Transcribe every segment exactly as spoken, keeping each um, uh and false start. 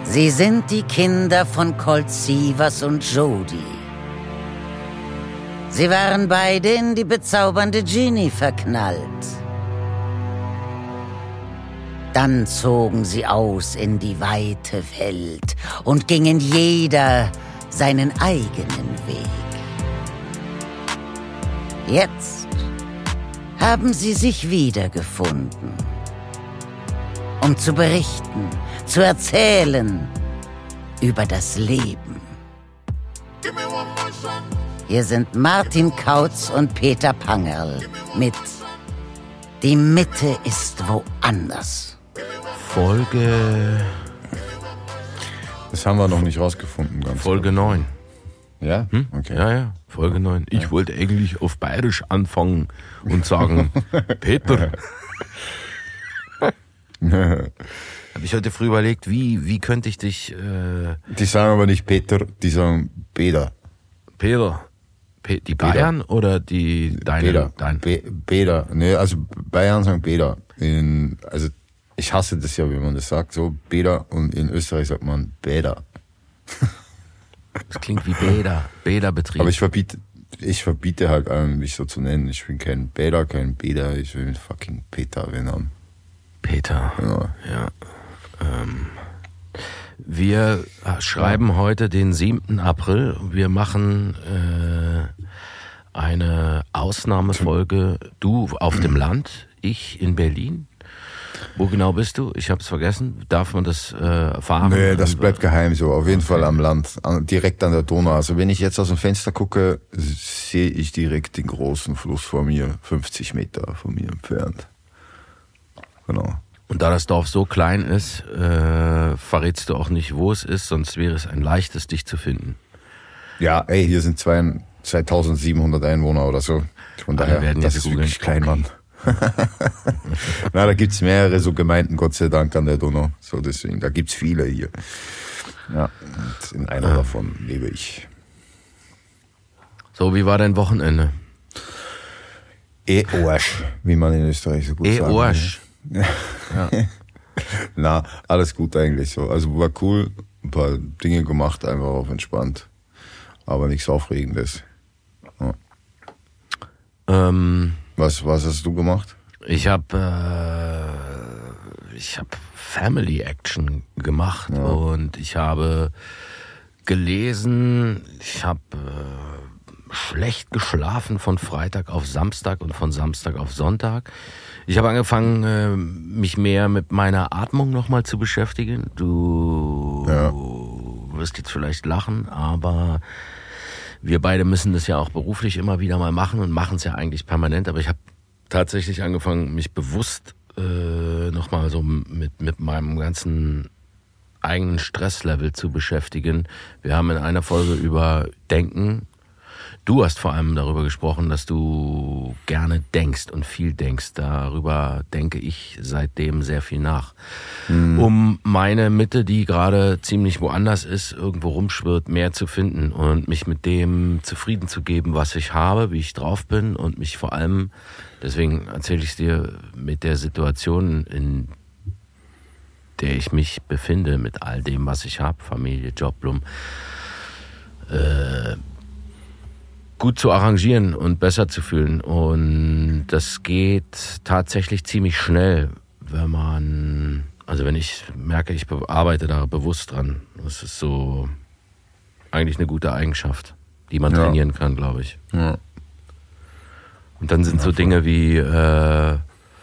Sie sind die Kinder von Colt Sievers und Jody. Sie waren beide in die bezaubernde Ginny verknallt. Dann zogen sie aus in die weite Welt und gingen jeder seinen eigenen Weg. Jetzt haben sie sich wiedergefunden, um zu berichten, zu erzählen über das Leben. Hier sind Martin Kautz und Peter Pangerl mit Die Mitte ist woanders. Folge... Das haben wir noch nicht rausgefunden. Ganz Folge neun. Ja? Hm? Okay. Ja, ja, Folge neun. Ich ja. wollte eigentlich auf Bayerisch anfangen und sagen, Peter. Habe ich heute früh überlegt, wie, wie könnte ich dich... Äh die sagen aber nicht Peter, die sagen Peter. Peter. Pe- die Bayern Peter. Oder die deine? Peter. Dein? Be- Peter. Nee, also Bayern sagen Peter. In, also ich hasse das ja, wie man das sagt, so Peter, und in Österreich sagt man Bäder. Das klingt wie Bäder, Bäderbetrieb. Aber ich verbiete, ich verbiete halt allen, mich so zu nennen. Ich bin kein Bäder, kein Bäder, ich will fucking Peter werden. Peter. Ja. ja. Ähm, wir schreiben heute den siebten April. Wir machen äh, eine Ausnahmefolge. Du auf dem Land, ich in Berlin. Wo genau bist du? Ich habe es vergessen. Darf man das äh, erfahren? Nee, das bleibt geheim so. Auf jeden okay. Fall am Land, an, direkt an der Donau. Also wenn ich jetzt aus dem Fenster gucke, sehe ich direkt den großen Fluss vor mir, fünfzig Meter von mir entfernt. Genau. Und da das Dorf so klein ist, äh, verrätst du auch nicht, wo es ist, sonst wäre es ein leichtes, dich zu finden. Ja, ey, hier sind zwei, zweitausendsiebenhundert Einwohner oder so. Von Alle daher, werden das jetzt ist googeln. wirklich klein, Mann. Na, da gibt's mehrere so Gemeinden, Gott sei Dank, an der Donau. So, deswegen, da gibt's viele hier. Ja, und in einer ah. davon lebe ich. So, wie war dein Wochenende? Eh Arsch, wie man in Österreich so gut eh sagt. Eh Arsch. Ja. Ja. Na, alles gut eigentlich so. Also war cool, ein paar Dinge gemacht, einfach auf entspannt. Aber nichts Aufregendes. Ja. Ähm, was, was hast du gemacht? Ich habe äh, ich habe Family Action gemacht ja. und ich habe gelesen, ich habe äh, schlecht geschlafen von Freitag auf Samstag und von Samstag auf Sonntag. Ich habe angefangen, mich mehr mit meiner Atmung nochmal zu beschäftigen. Du ja. wirst jetzt vielleicht lachen, aber wir beide müssen das ja auch beruflich immer wieder mal machen und machen es ja eigentlich permanent. Aber ich habe tatsächlich angefangen, mich bewusst äh, nochmal so mit, mit meinem ganzen eigenen Stresslevel zu beschäftigen. Wir haben in einer Folge über Denken. Du hast vor allem darüber gesprochen, dass du gerne denkst und viel denkst. Darüber denke ich seitdem sehr viel nach. Mhm. Um meine Mitte, die gerade ziemlich woanders ist, irgendwo rumschwirrt, mehr zu finden und mich mit dem zufrieden zu geben, was ich habe, wie ich drauf bin und mich vor allem, deswegen erzähle ich es dir, mit der Situation, in der ich mich befinde, mit all dem, was ich habe, Familie, Job, Blum, äh, gut zu arrangieren und besser zu fühlen. Und das geht tatsächlich ziemlich schnell, wenn man, also wenn ich merke, ich arbeite da bewusst dran. Das ist so eigentlich eine gute Eigenschaft, die man ja. trainieren kann, glaube ich. Ja. Und dann sind ja, so Dinge wie, äh,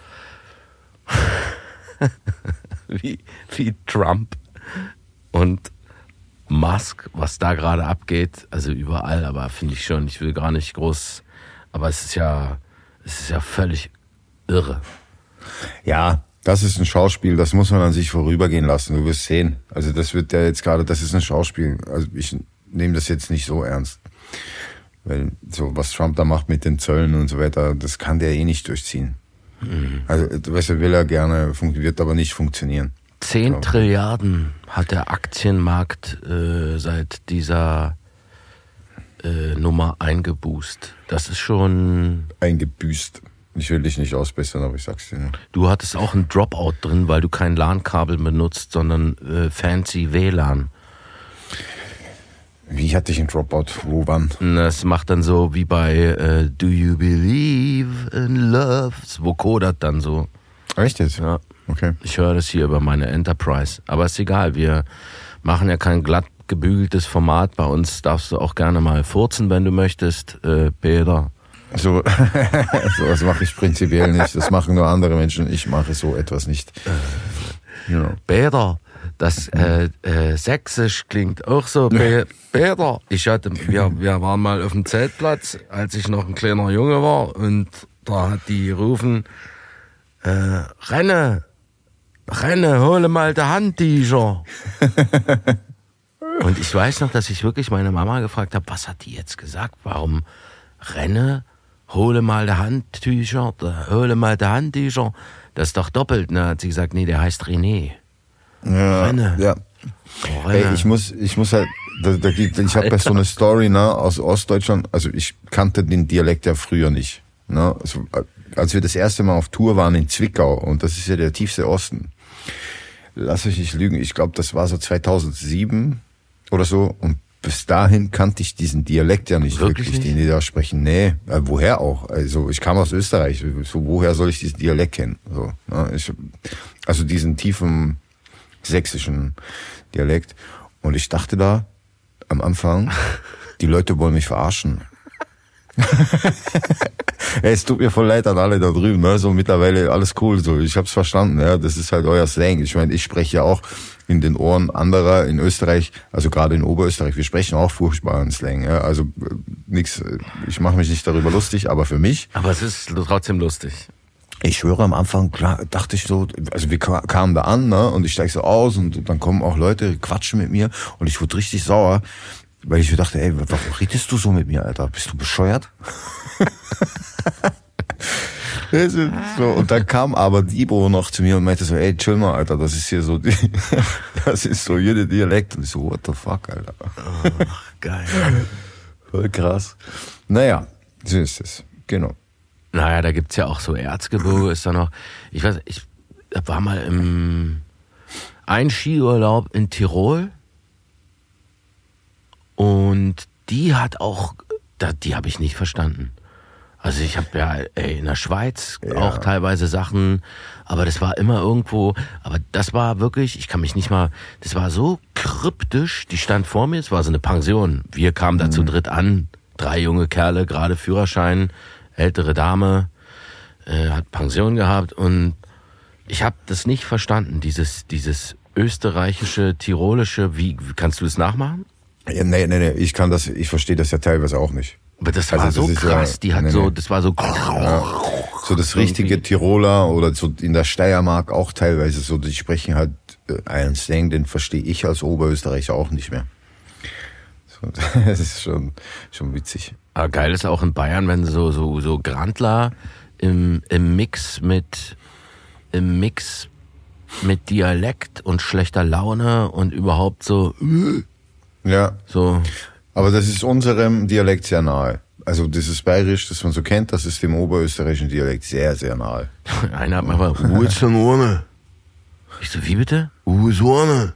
wie, wie Trump und Musk, was da gerade abgeht, also überall, aber finde ich schon, ich will gar nicht groß, aber es ist ja, es ist ja völlig irre. Ja, das ist ein Schauspiel, das muss man an sich vorübergehen lassen, du wirst sehen. Also das wird ja jetzt gerade, das ist ein Schauspiel, also ich nehme das jetzt nicht so ernst. Weil so, was Trump da macht mit den Zöllen und so weiter, das kann der eh nicht durchziehen. Mhm. Also, du weißt, er will ja gerne, wird aber nicht funktionieren. Zehn Trilliarden hat der Aktienmarkt äh, seit dieser äh, Nummer eingeboost. Das ist schon... Eingebüßt. Ich will dich nicht ausbessern, aber ich sag's dir. Du hattest auch ein Dropout drin, weil du kein LAN-Kabel benutzt, sondern äh, fancy W L A N. Wie hatte ich einen Dropout? Wo, wann? Das macht dann so wie bei äh, Do You Believe in Love? Das vokodert dann so. Echt jetzt? Ja. Okay. Ich höre das hier über meine Enterprise. Aber ist egal, wir machen ja kein glatt gebügeltes Format. Bei uns darfst du auch gerne mal furzen, wenn du möchtest, äh, Peter. So, so was mache ich prinzipiell nicht. Das machen nur andere Menschen. Ich mache so etwas nicht. Genau. Peter, das äh, äh, Sächsisch klingt auch so. Pe- Peter, ich hatte, wir, wir waren mal auf dem Zeltplatz, als ich noch ein kleiner Junge war, und da hat die gerufen, äh, Renne, Renne, hole mal der Handtücher. Und ich weiß noch, dass ich wirklich meine Mama gefragt habe, was hat die jetzt gesagt? Warum Renne, hole mal der Handtücher, hole mal der Handtücher? Das ist doch doppelt. Ne? Hat sie gesagt, nee, der heißt René. Ja, Renne. ja. Oh, Renne. Ey, ich muss, ich muss halt, da, da, ich habe ja so eine Story, ne, aus Ostdeutschland. Also ich kannte den Dialekt ja früher nicht. Ne? Also, als wir das erste Mal auf Tour waren in Zwickau, und das ist ja der tiefste Osten. Lass mich nicht lügen, ich glaube, das war so zweitausendsieben oder so. Und bis dahin kannte ich diesen Dialekt ja nicht wirklich, wirklich nicht? den die da sprechen. Nee, äh, woher auch? Also ich kam aus Österreich, so woher soll ich diesen Dialekt kennen? So, ne? ich, also diesen tiefen sächsischen Dialekt. Und ich dachte da am Anfang, die Leute wollen mich verarschen. Hey, es tut mir voll leid an alle da drüben, ne? So mittlerweile alles cool, so ich hab's verstanden, ja, das ist halt euer Slang. Ich meine, ich spreche ja auch in den Ohren anderer in Österreich, also gerade in Oberösterreich, wir sprechen auch furchtbaren Slang, ja, also äh, nix, ich mache mich nicht darüber lustig, aber für mich. Aber es ist trotzdem lustig. Ich schwöre, am Anfang klar, dachte ich so, also wir kamen da an, ne, und ich steig so aus und dann kommen auch Leute, quatschen mit mir und ich wurde richtig sauer, weil ich mir dachte, ey, warum redest du so mit mir, Alter? Bist du bescheuert? So, und dann kam aber Dibo noch zu mir und meinte so, ey, chill mal, Alter, das ist hier so, das ist so jeder Dialekt. Und ich so, what the fuck, Alter. Oh, geil. Voll krass. Naja, so ist es, genau. Naja, da gibt's ja auch so Erzgebirge, ist da noch, ich weiß, ich war mal im, ein Skiurlaub in Tirol, und die hat auch, die habe ich nicht verstanden. Also ich habe ja ey, in der Schweiz ja. auch teilweise Sachen, aber das war immer irgendwo, aber das war wirklich, ich kann mich nicht mal, das war so kryptisch, die stand vor mir, es war so eine Pension. Wir kamen da mhm. zu dritt an, drei junge Kerle, gerade Führerschein, ältere Dame, äh, hat Pension gehabt, und ich habe das nicht verstanden, dieses dieses österreichische, tirolische, wie kannst du das nachmachen? Ja, nee, nee, nee, ich kann das, ich verstehe das ja teilweise auch nicht. Aber das war also, das so krass, ja, die hat nee, so, das war so... Ja, so das richtige Tiroler oder so in der Steiermark auch teilweise so, die sprechen halt einen Slang, den verstehe ich als Oberösterreicher auch nicht mehr. So, das ist schon, schon witzig. Aber geil ist auch in Bayern, wenn so, so, so Grandler im, im Mix mit, im Mix mit Dialekt und schlechter Laune und überhaupt so... Ja, so. Aber das ist unserem Dialekt sehr nahe. Also dieses Bayerisch, das man so kennt, das ist dem oberösterreichischen Dialekt sehr, sehr nahe. Einer hat mir mal, wo ist denn ohne? Ich so, wie bitte? Wo ist ohne?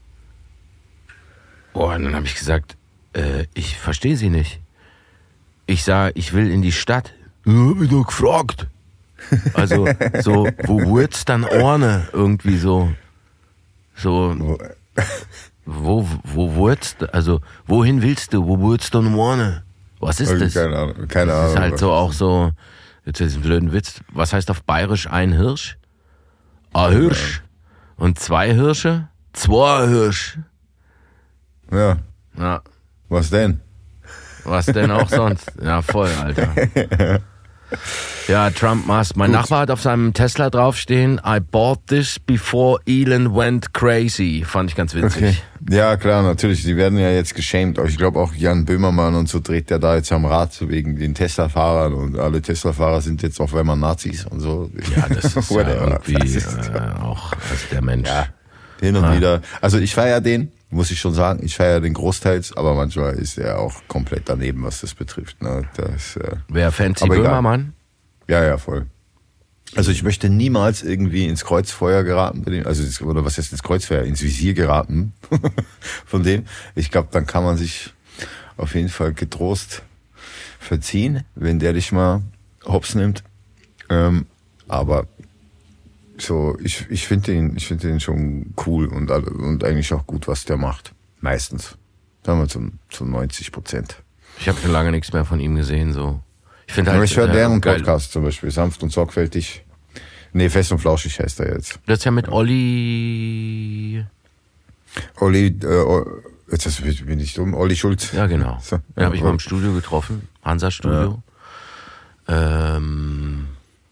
Oh, und dann habe ich gesagt, äh, ich verstehe Sie nicht. Ich sag, ich will in die Stadt. Ja, hab ich doch gefragt. Also, so, wo wird's dann ohne? Irgendwie so, so... Wo, wo wurdest du, also, wohin willst du, wo wurdest du denn ohne? Was ist das? Keine Ahnung, keine Ahnung. Das ist halt so auch so, jetzt diesen blöden Witz, was heißt auf Bayerisch ein Hirsch? Ein Hirsch. Und zwei Hirsche? Zwei Hirsch. Ja. Ja. Was denn? Was denn auch sonst? Ja, voll, Alter. Ja, Trump Musk. Mein Gut. Nachbar hat auf seinem Tesla draufstehen, I bought this before Elon went crazy. Fand ich ganz witzig. Okay. Ja, klar, natürlich. Die werden ja jetzt geschämt. Ich glaube auch Jan Böhmermann und so dreht der da jetzt am Rad wegen den Tesla-Fahrern, und alle Tesla-Fahrer sind jetzt auf einmal Nazis und so. Ja, das ist ja irgendwie das ist, äh, auch also der Mensch. Ja, hin und ah. wieder. Also ich feiere den, muss ich schon sagen. Ich feiere den großteils, aber manchmal ist er auch komplett daneben, was das betrifft. Ne? Das, äh, Wer Fancy Böhmermann? Ja, ja, voll. Also ich möchte niemals irgendwie ins Kreuzfeuer geraten, also oder was heißt ins Kreuzfeuer, ins Visier geraten von dem. Ich glaube, dann kann man sich auf jeden Fall getrost verziehen, wenn der dich mal hops nimmt. Ähm, aber so, ich ich finde den, ich finde den schon cool und und eigentlich auch gut, was der macht. Meistens, sagen wir zu zu neunzig Prozent. Ich habe schon lange nichts mehr von ihm gesehen, so. Ich finde halt, halt, ich höre äh, deren geil. Podcast zum Beispiel, sanft und sorgfältig. Nee, fest und flauschig heißt er jetzt. Das ist ja mit Olli. Olli, äh, jetzt bin ich dumm, Olli Schulz. Ja, genau. So. Den habe ich mal im Studio getroffen, Hansa-Studio. Ja. Ähm,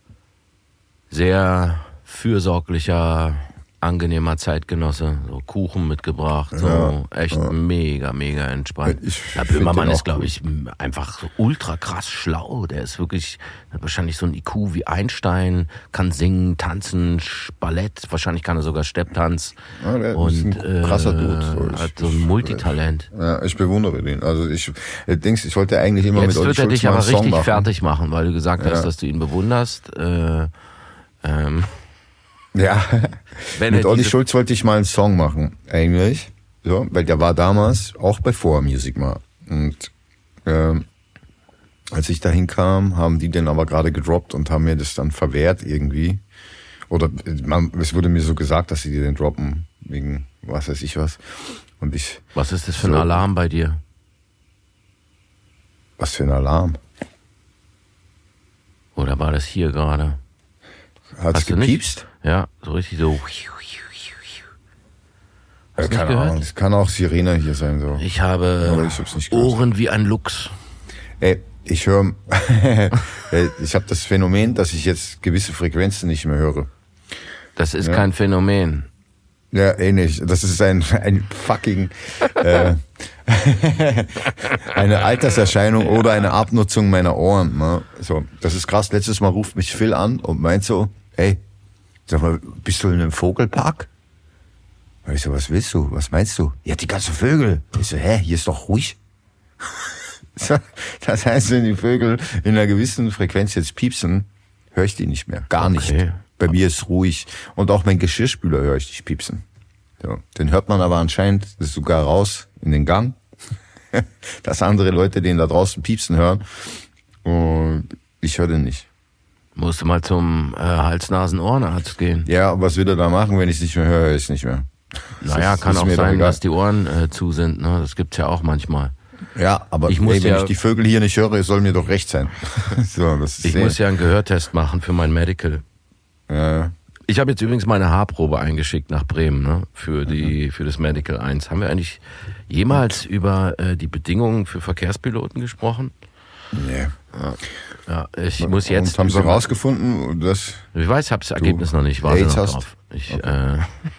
sehr fürsorglicher, angenehmer Zeitgenosse, so Kuchen mitgebracht, so Ja, echt ja. mega, mega entspannt. Ich Herr find Böhmermann den ist, auch glaube cool. ich, einfach so ultra krass schlau. Der ist wirklich, hat wahrscheinlich so ein I Q wie Einstein, kann singen, tanzen, Ballett, wahrscheinlich kann er sogar Stepptanz. Ja, der ist und ein krasser Dude, so. äh, Ich- hat so ein Multitalent. Ja, ich bewundere den. Also ich äh, denkst, ich wollte eigentlich immer Jetzt mit Olli wird er Schulz dich mal aber einen Song richtig machen. fertig machen, weil du gesagt hast, Ja. dass du ihn bewunderst. Äh, ähm, Ja, Wenn mit er Olli diese- Schulz wollte ich mal einen Song machen, eigentlich. So, weil der war damals auch bei Four Music mal. Und ähm, als ich da hinkam, haben die den aber gerade gedroppt und haben mir das dann verwehrt irgendwie. Oder man, es wurde mir so gesagt, dass sie den droppen, wegen was weiß ich was. Und ich, was ist das für ein So. Alarm bei dir? was für ein Alarm. Oder war das hier gerade? Hat's Hast du nicht? gepiepst? Ja, so richtig so. Ja, Hast du nicht keine gehört? Ahnung, es kann auch Sirene hier sein, so. Ich habe Aber ich hab's nicht gehört. Ohren wie ein Luchs. Ey, ich höre, ich habe das Phänomen, dass ich jetzt gewisse Frequenzen nicht mehr höre. Das ist Ja. kein Phänomen. Ja, eh nicht. Das ist ein, ein fucking, äh, eine Alterserscheinung oder eine Abnutzung meiner Ohren. Ne? So, das ist krass. Letztes Mal ruft mich Phil an und meint so, hey, sag mal, bist du in einem Vogelpark? Und ich so, was willst du? Was meinst du? Ja, die ganzen Vögel. Ich so, hä, hier ist doch ruhig. So, das heißt, wenn die Vögel in einer gewissen Frequenz jetzt piepsen, höre ich die nicht mehr. Gar nicht. Okay. Bei mir ist ruhig. Und auch mein Geschirrspüler höre ich nicht piepsen. So. Den hört man aber anscheinend sogar raus in den Gang, dass andere Leute den da draußen piepsen hören. Und ich höre den nicht. Musst du mal zum äh, Hals-Nasen-Ohrenarzt gehen. Ja, was will er da machen, wenn ich es nicht mehr höre, höre ich es nicht mehr. Naja, Das kann ist auch mir doch sein, egal. dass die Ohren äh, zu sind. Ne? Das gibt's ja auch manchmal. Ja, aber Ich muss ey, wenn ja- ich die Vögel hier nicht höre, soll mir doch recht sein. So, das ist Ich eh- muss ja einen Gehörtest machen für mein Medical. Ja, Ich habe jetzt übrigens meine Haarprobe eingeschickt nach Bremen, ne? Für die, für das Medical eins. Haben wir eigentlich jemals über äh, die Bedingungen für Verkehrspiloten gesprochen? nee. Ja, ich muss jetzt. Und haben sie über- rausgefunden, dass Ich weiß, ich habe das Ergebnis noch nicht. Warte AIDS noch hast? drauf. Ich, äh,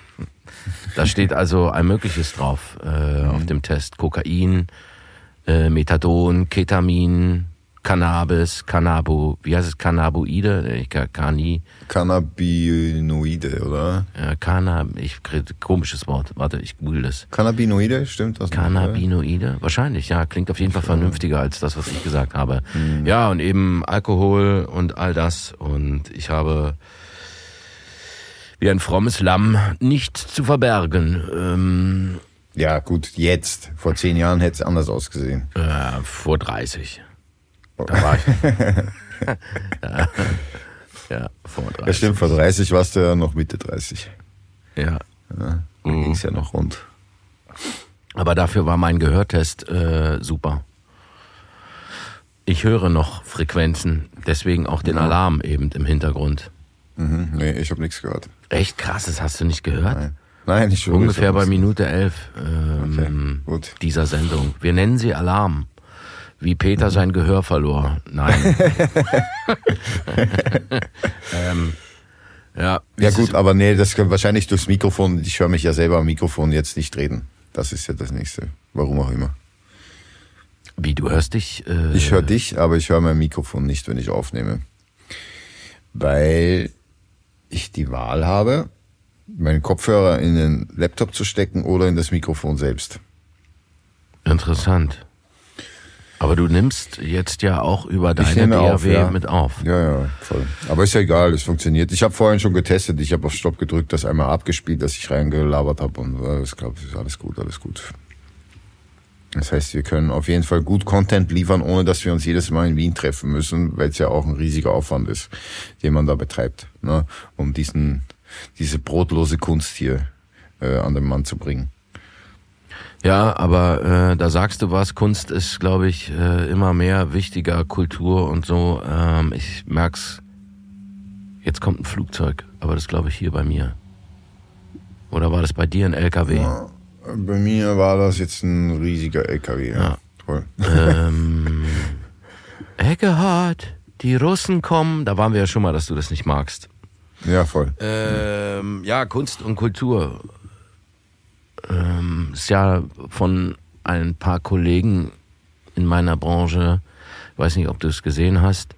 da steht also ein mögliches drauf äh, auf dem Test: Kokain, äh, Methadon, Ketamin, Cannabis, Cannabo, wie heißt es, Cannaboide, ich Cani, Cannabinoide, oder? äh, Canna, ich krieg komisches Wort. Warte, ich google das. Cannabinoide, stimmt das? noch, oder? Cannabinoide? Wahrscheinlich, ja. Klingt auf jeden Fall vernünftiger als das, was ich gesagt habe. Ja, und eben Alkohol und all das. Und ich habe wie ein frommes Lamm nichts zu verbergen. Ähm, Ja, gut, jetzt. Vor zehn Jahren hätte es anders ausgesehen. äh, vor dreißig. Da war ich. ja, ja, vor dreißig. Ja, stimmt, vor dreißig warst du ja noch Mitte dreißig. Ja. Da Mhm. ging's ja noch rund. Aber dafür war mein Gehörtest äh, super. Ich höre noch Frequenzen, deswegen auch den Alarm eben im Hintergrund. Mhm. Nee, ich habe nichts gehört. Echt krass, das hast du nicht gehört? Nein, Nein ich höre Ungefähr ich bei hab nichts. Minute elf ähm, Okay, gut. dieser Sendung. Wir nennen sie Alarm. Wie Peter sein Gehör verlor. Nein. ähm, ja, wie Ja ist gut, es- aber nee, das kommt wahrscheinlich durchs Mikrofon. Ich höre mich ja selber am Mikrofon jetzt nicht reden. Das ist ja das Nächste. Warum auch immer. Wie, du hörst dich? Äh, Ich höre dich, aber ich höre mein Mikrofon nicht, wenn ich aufnehme. Weil ich die Wahl habe, meinen Kopfhörer in den Laptop zu stecken oder in das Mikrofon selbst. Interessant. Aber du nimmst jetzt ja auch über deine Ich nehme D A auf, W ja. mit auf. Ja, ja, voll. Aber ist ja egal, es funktioniert. Ich habe vorhin schon getestet, ich habe auf Stopp gedrückt, das einmal abgespielt, dass ich reingelabert habe und äh, ich glaube, ist alles gut, alles gut. Das heißt, wir können auf jeden Fall gut Content liefern, ohne dass wir uns jedes Mal in Wien treffen müssen, weil es ja auch ein riesiger Aufwand ist, den man da betreibt, ne, um diesen diese brotlose Kunst hier äh, an den Mann zu bringen. Ja, aber äh, da sagst du was, Kunst ist, glaube ich, äh, immer mehr wichtiger, Kultur und so. Ähm, ich merk's, jetzt kommt ein Flugzeug, aber das glaube ich hier bei mir. Oder war das bei dir ein L K W? Ja, bei mir war das jetzt ein riesiger L K W. Ja, ja. Toll. Ähm, Eckehard, die Russen kommen. Da waren wir ja schon mal, dass du das nicht magst. Ja, voll. Ähm, ja, Kunst und Kultur. Ähm, ist ja von ein paar Kollegen in meiner Branche, ich weiß nicht, ob du es gesehen hast,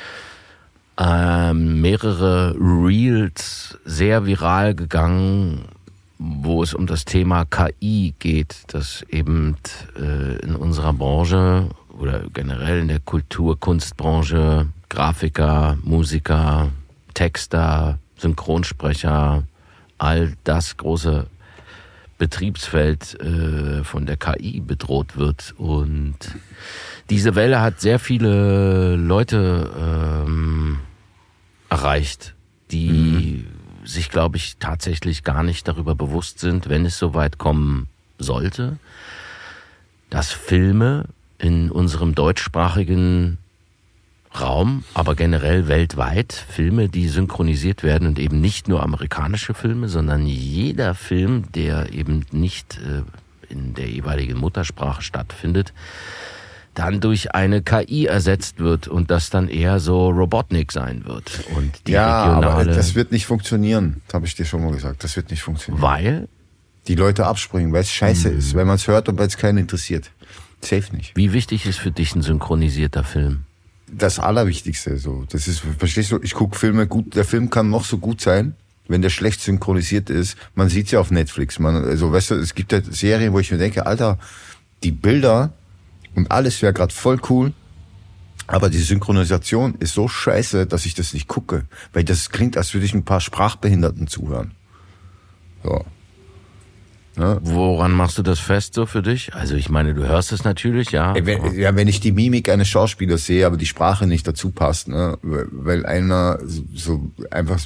ähm, mehrere Reels sehr viral gegangen, wo es um das Thema K I geht, das eben äh, in unserer Branche oder generell in der Kultur-, Kunstbranche Grafiker, Musiker, Texter, Synchronsprecher, all das große Betriebsfeld äh, von der K I bedroht wird. Und diese Welle hat sehr viele Leute ähm, erreicht, die mhm. sich, glaube ich, tatsächlich gar nicht darüber bewusst sind, wenn es soweit kommen sollte, dass Filme in unserem deutschsprachigen Raum, aber generell weltweit Filme, die synchronisiert werden und eben nicht nur amerikanische Filme, sondern jeder Film, der eben nicht äh, in der jeweiligen Muttersprache stattfindet, dann durch eine K I ersetzt wird und das dann eher so Robotnik sein wird. Und die ja, regionale, aber das wird nicht funktionieren, das habe ich dir schon mal gesagt, das wird nicht funktionieren. Weil? Die Leute abspringen, weil es scheiße hm. ist, weil man es hört und weil es keinen interessiert. Safe nicht. Wie wichtig ist für dich ein synchronisierter Film? Das Allerwichtigste, so. Das ist, verstehst du, ich gucke Filme gut, der Film kann noch so gut sein, wenn der schlecht synchronisiert ist. Man sieht's ja auf Netflix, man, also, weißt du, es gibt ja Serien, wo ich mir denke, Alter, die Bilder und alles wäre gerade voll cool, aber die Synchronisation ist so scheiße, dass ich das nicht gucke, weil das klingt, als würde ich ein paar Sprachbehinderten zuhören. So. Ne? Woran machst du das fest so für dich? Also ich meine, du hörst es natürlich, ja. Wenn, ja, wenn ich die Mimik eines Schauspielers sehe, aber die Sprache nicht dazu passt, ne? Weil einer so einfach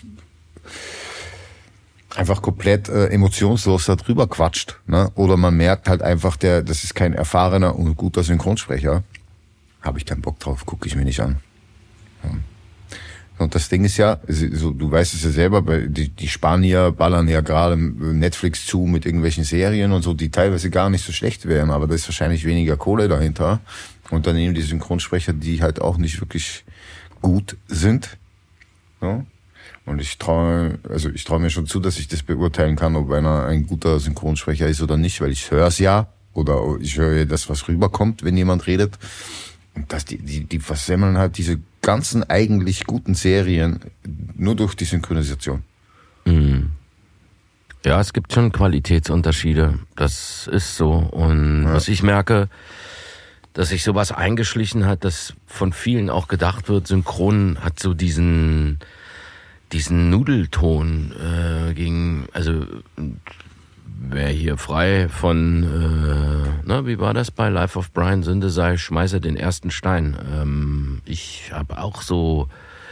einfach komplett äh, emotionslos da drüber quatscht, ne? Oder man merkt halt einfach, der, das ist kein erfahrener und guter Synchronsprecher. Habe ich keinen Bock drauf, gucke ich mir nicht an. Ja. Und das Ding ist ja, so, du weißt es ja selber, die, die Spanier ballern ja gerade Netflix zu mit irgendwelchen Serien und so, die teilweise gar nicht so schlecht wären, aber da ist wahrscheinlich weniger Kohle dahinter. Und dann nehmen die Synchronsprecher, die halt auch nicht wirklich gut sind. Ja? Und ich traue, also ich traue mir schon zu, dass ich das beurteilen kann, ob einer ein guter Synchronsprecher ist oder nicht, weil ich höre es ja, oder ich höre das, was rüberkommt, wenn jemand redet. Und dass die, die, die versemmeln halt diese ganzen eigentlich guten Serien nur durch die Synchronisation. Mhm. Ja, es gibt schon Qualitätsunterschiede. Das ist so. Und ja. was ich merke, dass sich sowas eingeschlichen hat, dass von vielen auch gedacht wird, Synchron hat so diesen, diesen Nudelton äh, gegen, also wer hier frei von, äh, na, wie war das bei Life of Brian, Sünde sei, schmeiße den ersten Stein. Ähm, ich habe auch so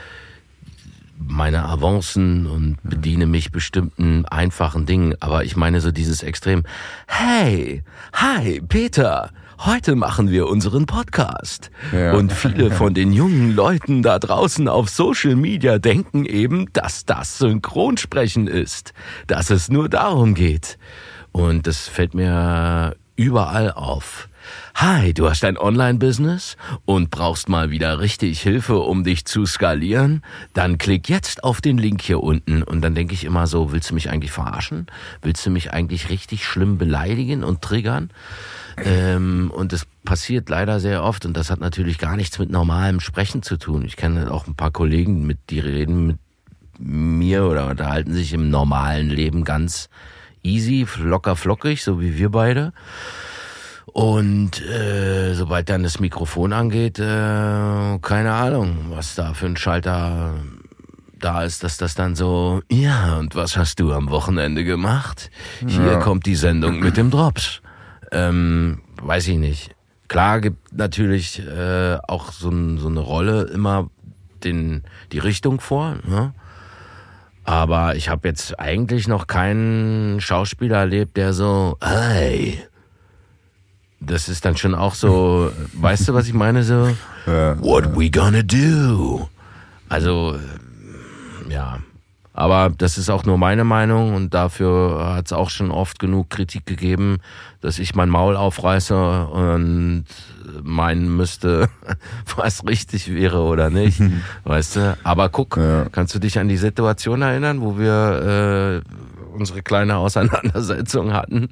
meine Avancen und bediene mich bestimmten einfachen Dingen, aber ich meine so dieses Extrem, hey, hi, Peter, heute machen wir unseren Podcast. Ja. Und viele von den jungen Leuten da draußen auf Social Media denken eben, dass das Synchronsprechen ist, dass es nur darum geht. Und das fällt mir überall auf. Hi, du hast ein Online-Business und brauchst mal wieder richtig Hilfe, um dich zu skalieren? Dann klick jetzt auf den Link hier unten. Und dann denke ich immer so, willst du mich eigentlich verarschen? Willst du mich eigentlich richtig schlimm beleidigen und triggern? Ähm, und das passiert leider sehr oft und das hat natürlich gar nichts mit normalem Sprechen zu tun. Ich kenne auch ein paar Kollegen, mit die reden mit mir oder unterhalten sich im normalen Leben ganz easy, locker flockig, so wie wir beide. Und äh, sobald dann das Mikrofon angeht, äh, keine Ahnung, was da für ein Schalter da ist, dass das dann so, ja, und was hast du am Wochenende gemacht? Hier ja. kommt die Sendung mit dem Drops. Ähm, weiß ich nicht. Klar gibt natürlich äh, auch so, ein, so eine Rolle immer den die Richtung vor, ne? Aber ich habe jetzt eigentlich noch keinen Schauspieler erlebt, der so, hey, das ist dann schon auch so, weißt du, was ich meine, so, ja, what ja. we gonna do? Also, ja, aber das ist auch nur meine Meinung und dafür hat es auch schon oft genug Kritik gegeben, dass ich mein Maul aufreiße und meinen müsste, was richtig wäre oder nicht, weißt du. Aber guck, ja. kannst du dich an die Situation erinnern, wo wir äh, unsere kleine Auseinandersetzung hatten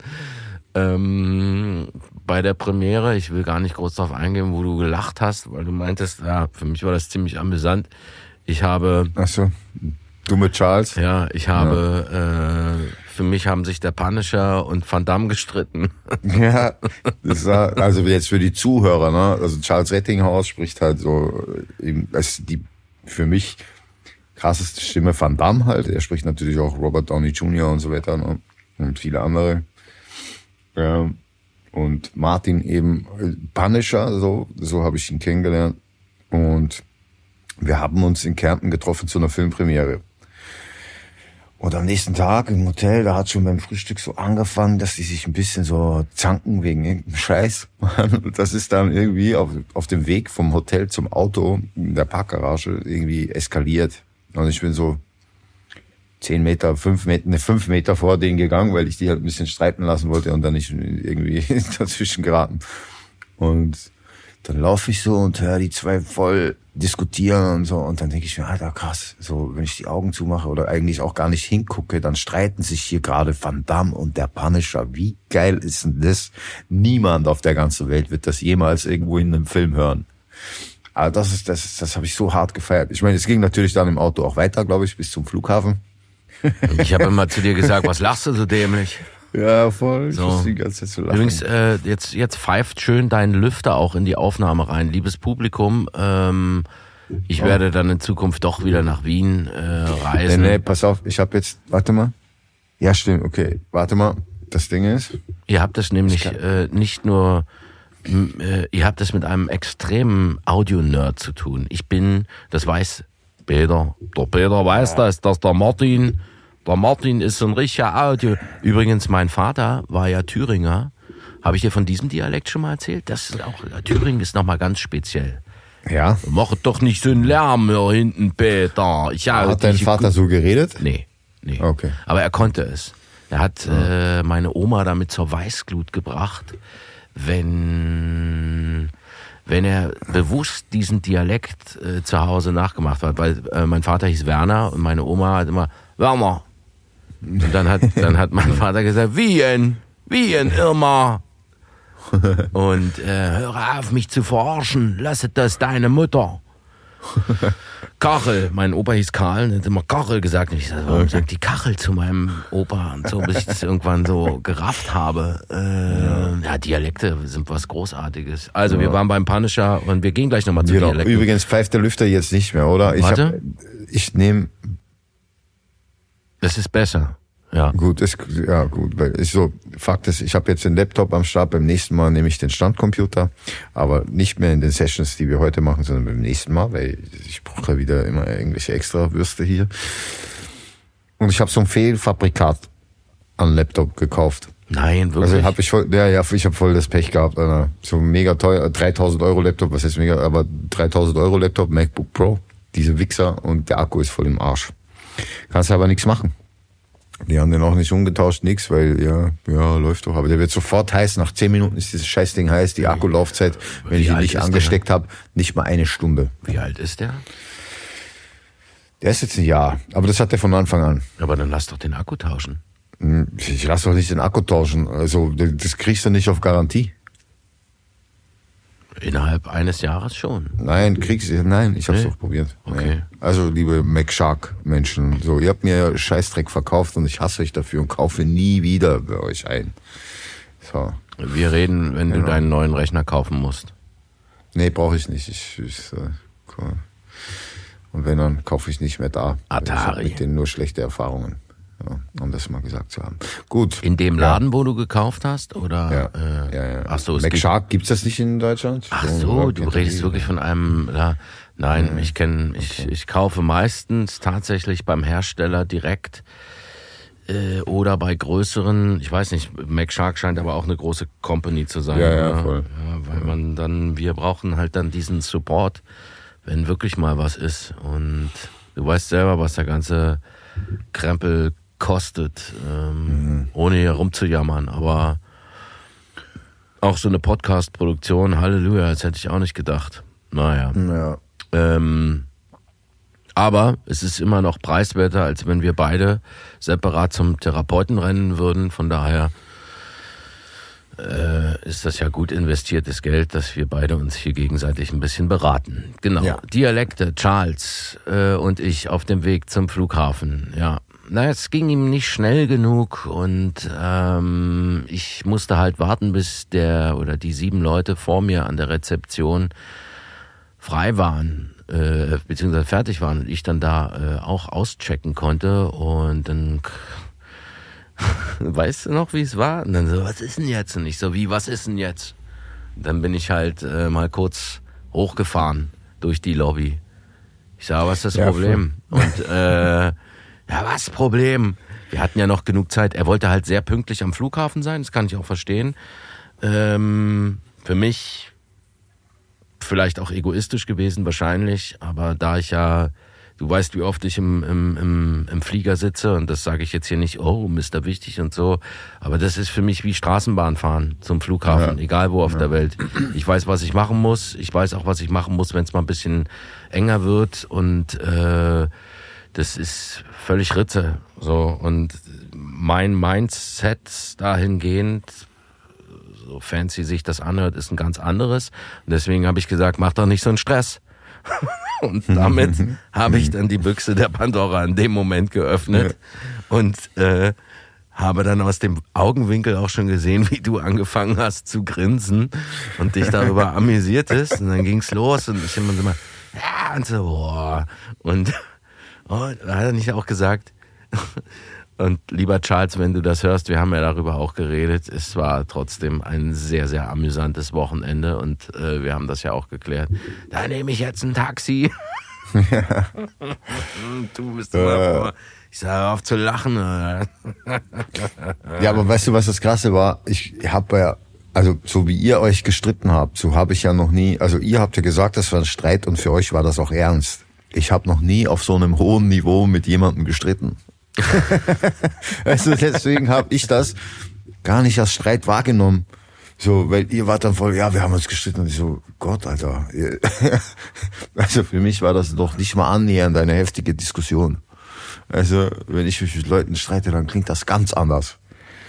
ähm, bei der Premiere? Ich will gar nicht groß drauf eingehen, wo du gelacht hast, weil du meintest, ja, für mich war das ziemlich amüsant. Ich habe... Ach so, du mit Charles? Ja, ich habe... Ja. Äh, für mich haben sich der Punisher und Van Damme gestritten. Ja, das war, also jetzt für die Zuhörer, ne? Also Charles Rettinghaus spricht halt so, eben, das ist die für mich krasseste Stimme Van Damme halt. Er spricht natürlich auch Robert Downey Junior und so weiter, ne? Und viele andere. Ja, und Martin eben Punisher, so, so habe ich ihn kennengelernt. Und wir haben uns in Kärnten getroffen zu einer Filmpremiere. Und am nächsten Tag im Hotel, da hat schon beim Frühstück so angefangen, dass die sich ein bisschen so zanken wegen irgendeinem Scheiß. Und das ist dann irgendwie auf, auf dem Weg vom Hotel zum Auto in der Parkgarage irgendwie eskaliert. Und ich bin so zehn Meter, fünf Meter, ne, fünf Meter vor denen gegangen, weil ich die halt ein bisschen streiten lassen wollte und dann nicht irgendwie dazwischen geraten. Und dann laufe ich so und höre die zwei voll diskutieren und so. Und dann denke ich mir, Alter, krass, so, wenn ich die Augen zumache oder eigentlich auch gar nicht hingucke, dann streiten sich hier gerade Van Damme und der Punisher. Wie geil ist denn das? Niemand auf der ganzen Welt wird das jemals irgendwo in einem Film hören. Aber das ist, das ist, das habe ich so hart gefeiert. Ich meine, es ging natürlich dann im Auto auch weiter, glaube ich, bis zum Flughafen. Ich habe immer zu dir gesagt, was lachst du so dämlich? Ja, voll. Ich so. muss die ganze Zeit so lachen. Übrigens, äh, jetzt, jetzt pfeift schön dein Lüfter auch in die Aufnahme rein. Liebes Publikum, ähm, ich oh. werde dann in Zukunft doch wieder nach Wien äh, reisen. Nee, nee, pass auf, ich habe jetzt, warte mal. Ja, stimmt, okay. Warte mal, das Ding ist... Ihr habt das nämlich äh, nicht nur... Äh, ihr habt das mit einem extremen Audio-Nerd zu tun. Ich bin, das weiß Peter, der Peter weiß das, dass der Martin... Der Martin ist so ein richtiger Audio. Übrigens, mein Vater war ja Thüringer. Habe ich dir von diesem Dialekt schon mal erzählt? Das ist auch, Thüringen ist nochmal ganz speziell. Ja. Mach doch nicht so einen Lärm hier hinten, Peter. Ich hat dein Vater so geredet? Nee, nee. Okay. Aber er konnte es. Er hat ja. äh, meine Oma damit zur Weißglut gebracht, wenn... wenn er bewusst diesen Dialekt äh, zu Hause nachgemacht hat. Weil äh, mein Vater hieß Werner und meine Oma hat immer, Werner. Und dann hat, dann hat mein Vater gesagt, wie ein, wie ein Irma. Und äh, hör auf, mich zu verarschen, lasse das deine Mutter. Kachel, mein Opa hieß Karl, der hat immer Kachel gesagt. Und ich sag, warum okay. sagt die Kachel zu meinem Opa? Und so, bis ich das irgendwann so gerafft habe. Äh, ja. ja, Dialekte sind was Großartiges. Also, ja. wir waren beim Punisher und wir gehen gleich nochmal zu genau. Dialekten. Übrigens pfeift der Lüfter jetzt nicht mehr, oder? Ich Warte. Hab, ich nehme... Das ist besser. Ja. Gut, ist, ja gut, weil ich so, Fakt ist, ich habe jetzt den Laptop am Start, beim nächsten Mal nehme ich den Standcomputer, aber nicht mehr in den Sessions, die wir heute machen, sondern beim nächsten Mal, weil ich brauche wieder immer irgendwelche extra Würste hier. Und ich habe so ein Fehlfabrikat an Laptop gekauft. Nein, wirklich? Also habe ich voll, ja, ja, ich habe voll das Pech gehabt, Alter. So mega teuer, dreitausend Euro Laptop, was ist mega, aber dreitausend Euro Laptop, MacBook Pro, diese Wichser und der Akku ist voll im Arsch. Kannst aber nichts machen. Die haben den auch nicht umgetauscht, nix, weil, ja, ja, läuft doch. Aber der wird sofort heiß. Nach zehn Minuten ist dieses Scheißding heiß. Die Akkulaufzeit, wenn ich ihn nicht angesteckt habe, nicht mal eine Stunde. Wie alt ist der? Der ist jetzt ein Jahr. Aber das hat er von Anfang an. Aber dann lass doch den Akku tauschen. Ich lass doch nicht den Akku tauschen. Also, das kriegst du nicht auf Garantie. Innerhalb eines Jahres schon. Nein, kriegst du, nein, ich hab's nee? doch probiert. Okay. Nee. Also, liebe MacShark-Menschen, so, ihr habt mir Scheißdreck verkauft und ich hasse euch dafür und kaufe nie wieder bei euch ein. So. Wir reden, wenn Genau. du deinen neuen Rechner kaufen musst. Nee, brauche ich nicht. Ich, ich, äh, cool. Und wenn, dann kaufe ich nicht mehr da. Atari. Ich habe mit denen nur schlechte Erfahrungen. Ja, um das mal gesagt zu haben. Gut. In dem Ja. Laden, wo du gekauft hast? Oder? Ja, Äh, ja, ja. Ach so, es Mac gibt- Shark gibt's das nicht in Deutschland? Ach so, du kennt redest die? wirklich von einem, ja, nein, Ja, ich kenne, ich, okay. ich kaufe meistens tatsächlich beim Hersteller direkt äh, oder bei größeren, ich weiß nicht, Mac Shark scheint aber auch eine große Company zu sein. Ja, ja, oder? voll. Ja, weil man dann, wir brauchen halt dann diesen Support, wenn wirklich mal was ist. Und du weißt selber, was der ganze Krempel kostet, ähm, Mhm. ohne hier rumzujammern, aber auch so eine Podcast-Produktion, Halleluja, das hätte ich auch nicht gedacht. Naja. Ja. Ähm, aber es ist immer noch preiswerter, als wenn wir beide separat zum Therapeuten rennen würden. Von daher äh, ist das ja gut investiertes Geld, dass wir beide uns hier gegenseitig ein bisschen beraten. Genau. Ja. Dialekte, Charles äh, und ich auf dem Weg zum Flughafen. Ja. Na, es ging ihm nicht schnell genug und ähm, ich musste halt warten, bis der oder die sieben Leute vor mir an der Rezeption frei waren, äh, beziehungsweise fertig waren und ich dann da äh, auch auschecken konnte und dann weißt du noch, wie es war? Und dann so, was ist denn jetzt? Und ich so, wie, was ist denn jetzt? Und dann bin ich halt äh, mal kurz hochgefahren durch die Lobby. Ich sag, was ist das Ja, Problem? Und äh, ja, was Problem? Wir hatten ja noch genug Zeit. Er wollte halt sehr pünktlich am Flughafen sein, das kann ich auch verstehen. Ähm, für mich vielleicht auch egoistisch gewesen, wahrscheinlich. Aber da ich ja, du weißt, wie oft ich im, im, im, im Flieger sitze und das sage ich jetzt hier nicht, oh, Mister Wichtig und so. Aber das ist für mich wie Straßenbahn fahren zum Flughafen, Ja. egal wo auf der Welt. Ich weiß, was ich machen muss. Ich weiß auch, was ich machen muss, wenn es mal ein bisschen enger wird und äh, das ist völlig Ritze. So. Und mein Mindset dahingehend, so fancy sich das anhört, ist ein ganz anderes. Und deswegen habe ich gesagt, mach doch nicht so einen Stress. Und damit habe ich dann die Büchse der Pandora in dem Moment geöffnet und äh, habe dann aus dem Augenwinkel auch schon gesehen, wie du angefangen hast zu grinsen und dich darüber amüsiertest. Und dann ging's los und ich immer so mal, ja, und so, boah. Und oh, da hat er nicht auch gesagt, und lieber Charles, wenn du das hörst, wir haben ja darüber auch geredet, es war trotzdem ein sehr, sehr amüsantes Wochenende und äh, wir haben das ja auch geklärt. Da nehme ich jetzt ein Taxi. Ja. Du bist immer, ich sage, hör auf zu lachen. Ja, aber weißt du, was das Krasse war? Ich habe ja, also so wie ihr euch gestritten habt, so habe ich ja noch nie, also ihr habt ja gesagt, das war ein Streit und für euch war das auch ernst. Ich habe noch nie auf so einem hohen Niveau mit jemandem gestritten. Also deswegen habe ich das gar nicht als Streit wahrgenommen. So, weil ihr wart dann voll, ja, wir haben uns gestritten. Und ich so, Gott, Alter. Also für mich war das doch nicht mal annähernd eine heftige Diskussion. Also, wenn ich mich mit Leuten streite, dann klingt das ganz anders.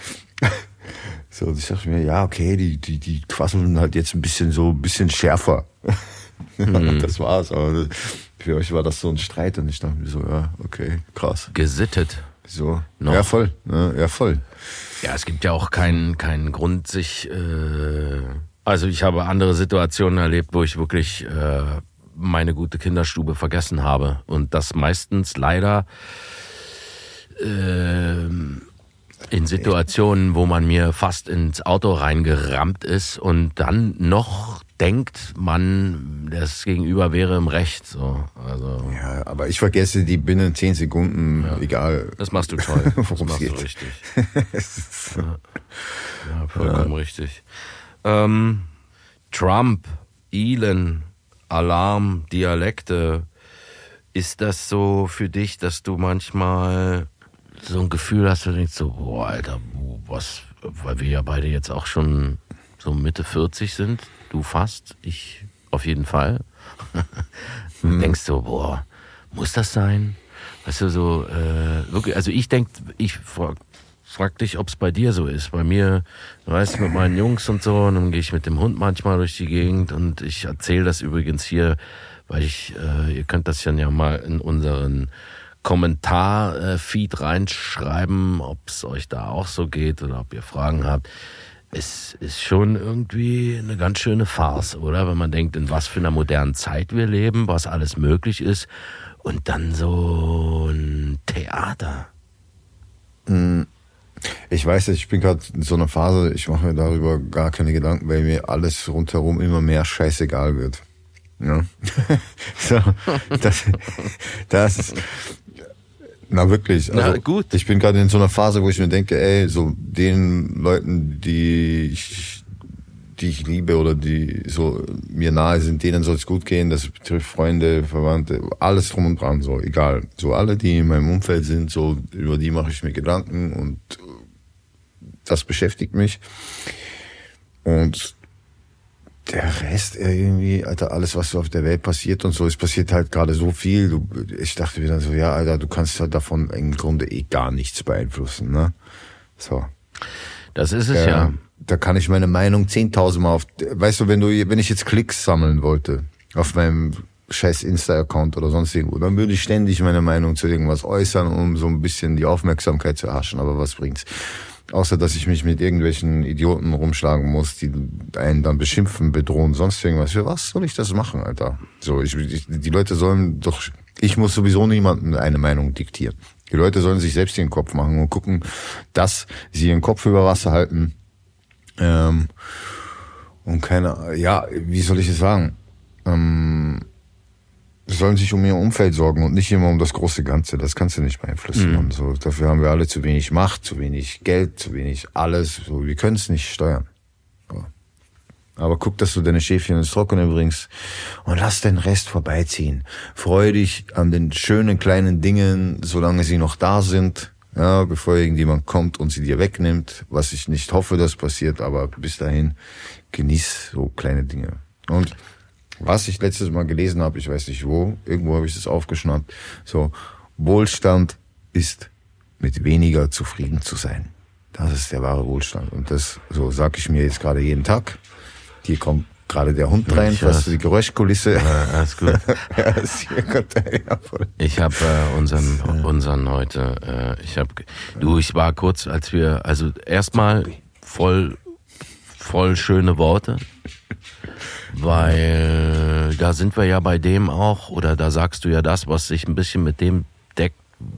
So, und ich dachte mir, ja, okay, die, die, die quasseln halt jetzt ein bisschen so, ein bisschen schärfer. Mhm. Das war's. Aber für euch war das so ein Streit und ich dachte mir so, ja, okay, krass. Gesittet. So, Noch. ja, voll, ja, ja, voll. Ja, es gibt ja auch keinen keinen Grund, sich. Äh, also ich habe andere Situationen erlebt, wo ich wirklich äh, meine gute Kinderstube vergessen habe und das meistens leider äh, in Situationen, wo man mir fast ins Auto reingerammt ist und dann noch denkt, man, das Gegenüber wäre im Recht. So, also Ja, aber ich vergesse die binnen zehn Sekunden, Ja. egal. das machst du toll. Das Worum es machst du geht. richtig. Ja, ja vollkommen richtig. Ähm, Trump, Elon, Alarm, Dialekte. Ist das so für dich, dass du manchmal so ein Gefühl hast, du denkst so, boah, Alter, was, weil wir ja beide jetzt auch schon so Mitte vierzig sind, du fast, ich auf jeden Fall. Du Mhm. denkst so, boah, muss das sein? Weißt du, so, äh, wirklich, also ich denk, ich frag, frag dich, ob es bei dir so ist. Bei mir, du weißt, mit meinen Jungs und so, und dann gehe ich mit dem Hund manchmal durch die Gegend und ich erzähle das übrigens hier, weil ich, äh, ihr könnt das ja mal in unseren Kommentar-Feed reinschreiben, ob es euch da auch so geht oder ob ihr Fragen habt. es ist schon irgendwie eine ganz schöne Farce, oder? Wenn man denkt, in was für einer modernen Zeit wir leben, was alles möglich ist. Und dann so ein Theater. Ich weiß nicht, ich bin gerade in so einer Phase, ich mache mir darüber gar keine Gedanken, weil mir alles rundherum immer mehr scheißegal wird. Ja. So, das, das ist, na wirklich. Also, na gut. Ich bin gerade in so einer Phase, wo ich mir denke, ey, so den Leuten, die ich, die ich liebe oder die so mir nahe sind, denen soll es gut gehen. Das betrifft Freunde, Verwandte, alles drum und dran, so egal. So alle, die in meinem Umfeld sind, so über die mache ich mir Gedanken und das beschäftigt mich. Und der Rest irgendwie, Alter, alles, was so auf der Welt passiert und so, es passiert halt gerade so viel. Du, ich dachte mir dann so, ja, Alter, du kannst halt davon im Grunde eh gar nichts beeinflussen, ne? So. Das ist es äh, ja. Da kann ich meine Meinung zehntausendmal auf, weißt du, wenn du, wenn ich jetzt Klicks sammeln wollte auf meinem scheiß Insta-Account oder sonst irgendwo, dann würde ich ständig meine Meinung zu irgendwas äußern, um so ein bisschen die Aufmerksamkeit zu erhaschen, aber was bringt's? Außer, dass ich mich mit irgendwelchen Idioten rumschlagen muss, die einen dann beschimpfen, bedrohen, sonst irgendwas. Für was soll ich das machen, Alter? So, ich, ich, die Leute sollen doch, ich muss sowieso niemandem eine Meinung diktieren. Die Leute sollen sich selbst den Kopf machen und gucken, dass sie ihren Kopf über Wasser halten. Ähm, und keine, ja, wie soll ich es sagen? Ähm, sollen sich um ihr Umfeld sorgen und nicht immer um das große Ganze. Das kannst du nicht beeinflussen. Mhm. Und so, dafür haben wir alle zu wenig Macht, zu wenig Geld, zu wenig alles. So, wir können es nicht steuern. So. Aber guck, dass du deine Schäfchen ins Trockene bringst und lass den Rest vorbeiziehen. Freu dich an den schönen kleinen Dingen, solange sie noch da sind. Ja, bevor irgendjemand kommt und sie dir wegnimmt, was ich nicht hoffe, dass passiert, aber bis dahin genieß so kleine Dinge. Und was ich letztes Mal gelesen habe, ich weiß nicht wo, irgendwo habe ich das aufgeschnappt, so, Wohlstand ist mit weniger zufrieden zu sein. Das ist der wahre Wohlstand. Und das, so sag ich mir jetzt gerade jeden Tag. Hier kommt gerade der Hund rein, fast die Geräuschkulisse. Ja, alles gut. Ja, hier kommt der, ja, voll. Ich habe äh, unseren unseren heute, äh, ich habe, du, ich war kurz, als wir, also erstmal voll voll schöne Worte, weil da sind wir ja bei dem auch, oder da sagst du ja das, was sich ein bisschen mit dem deckt,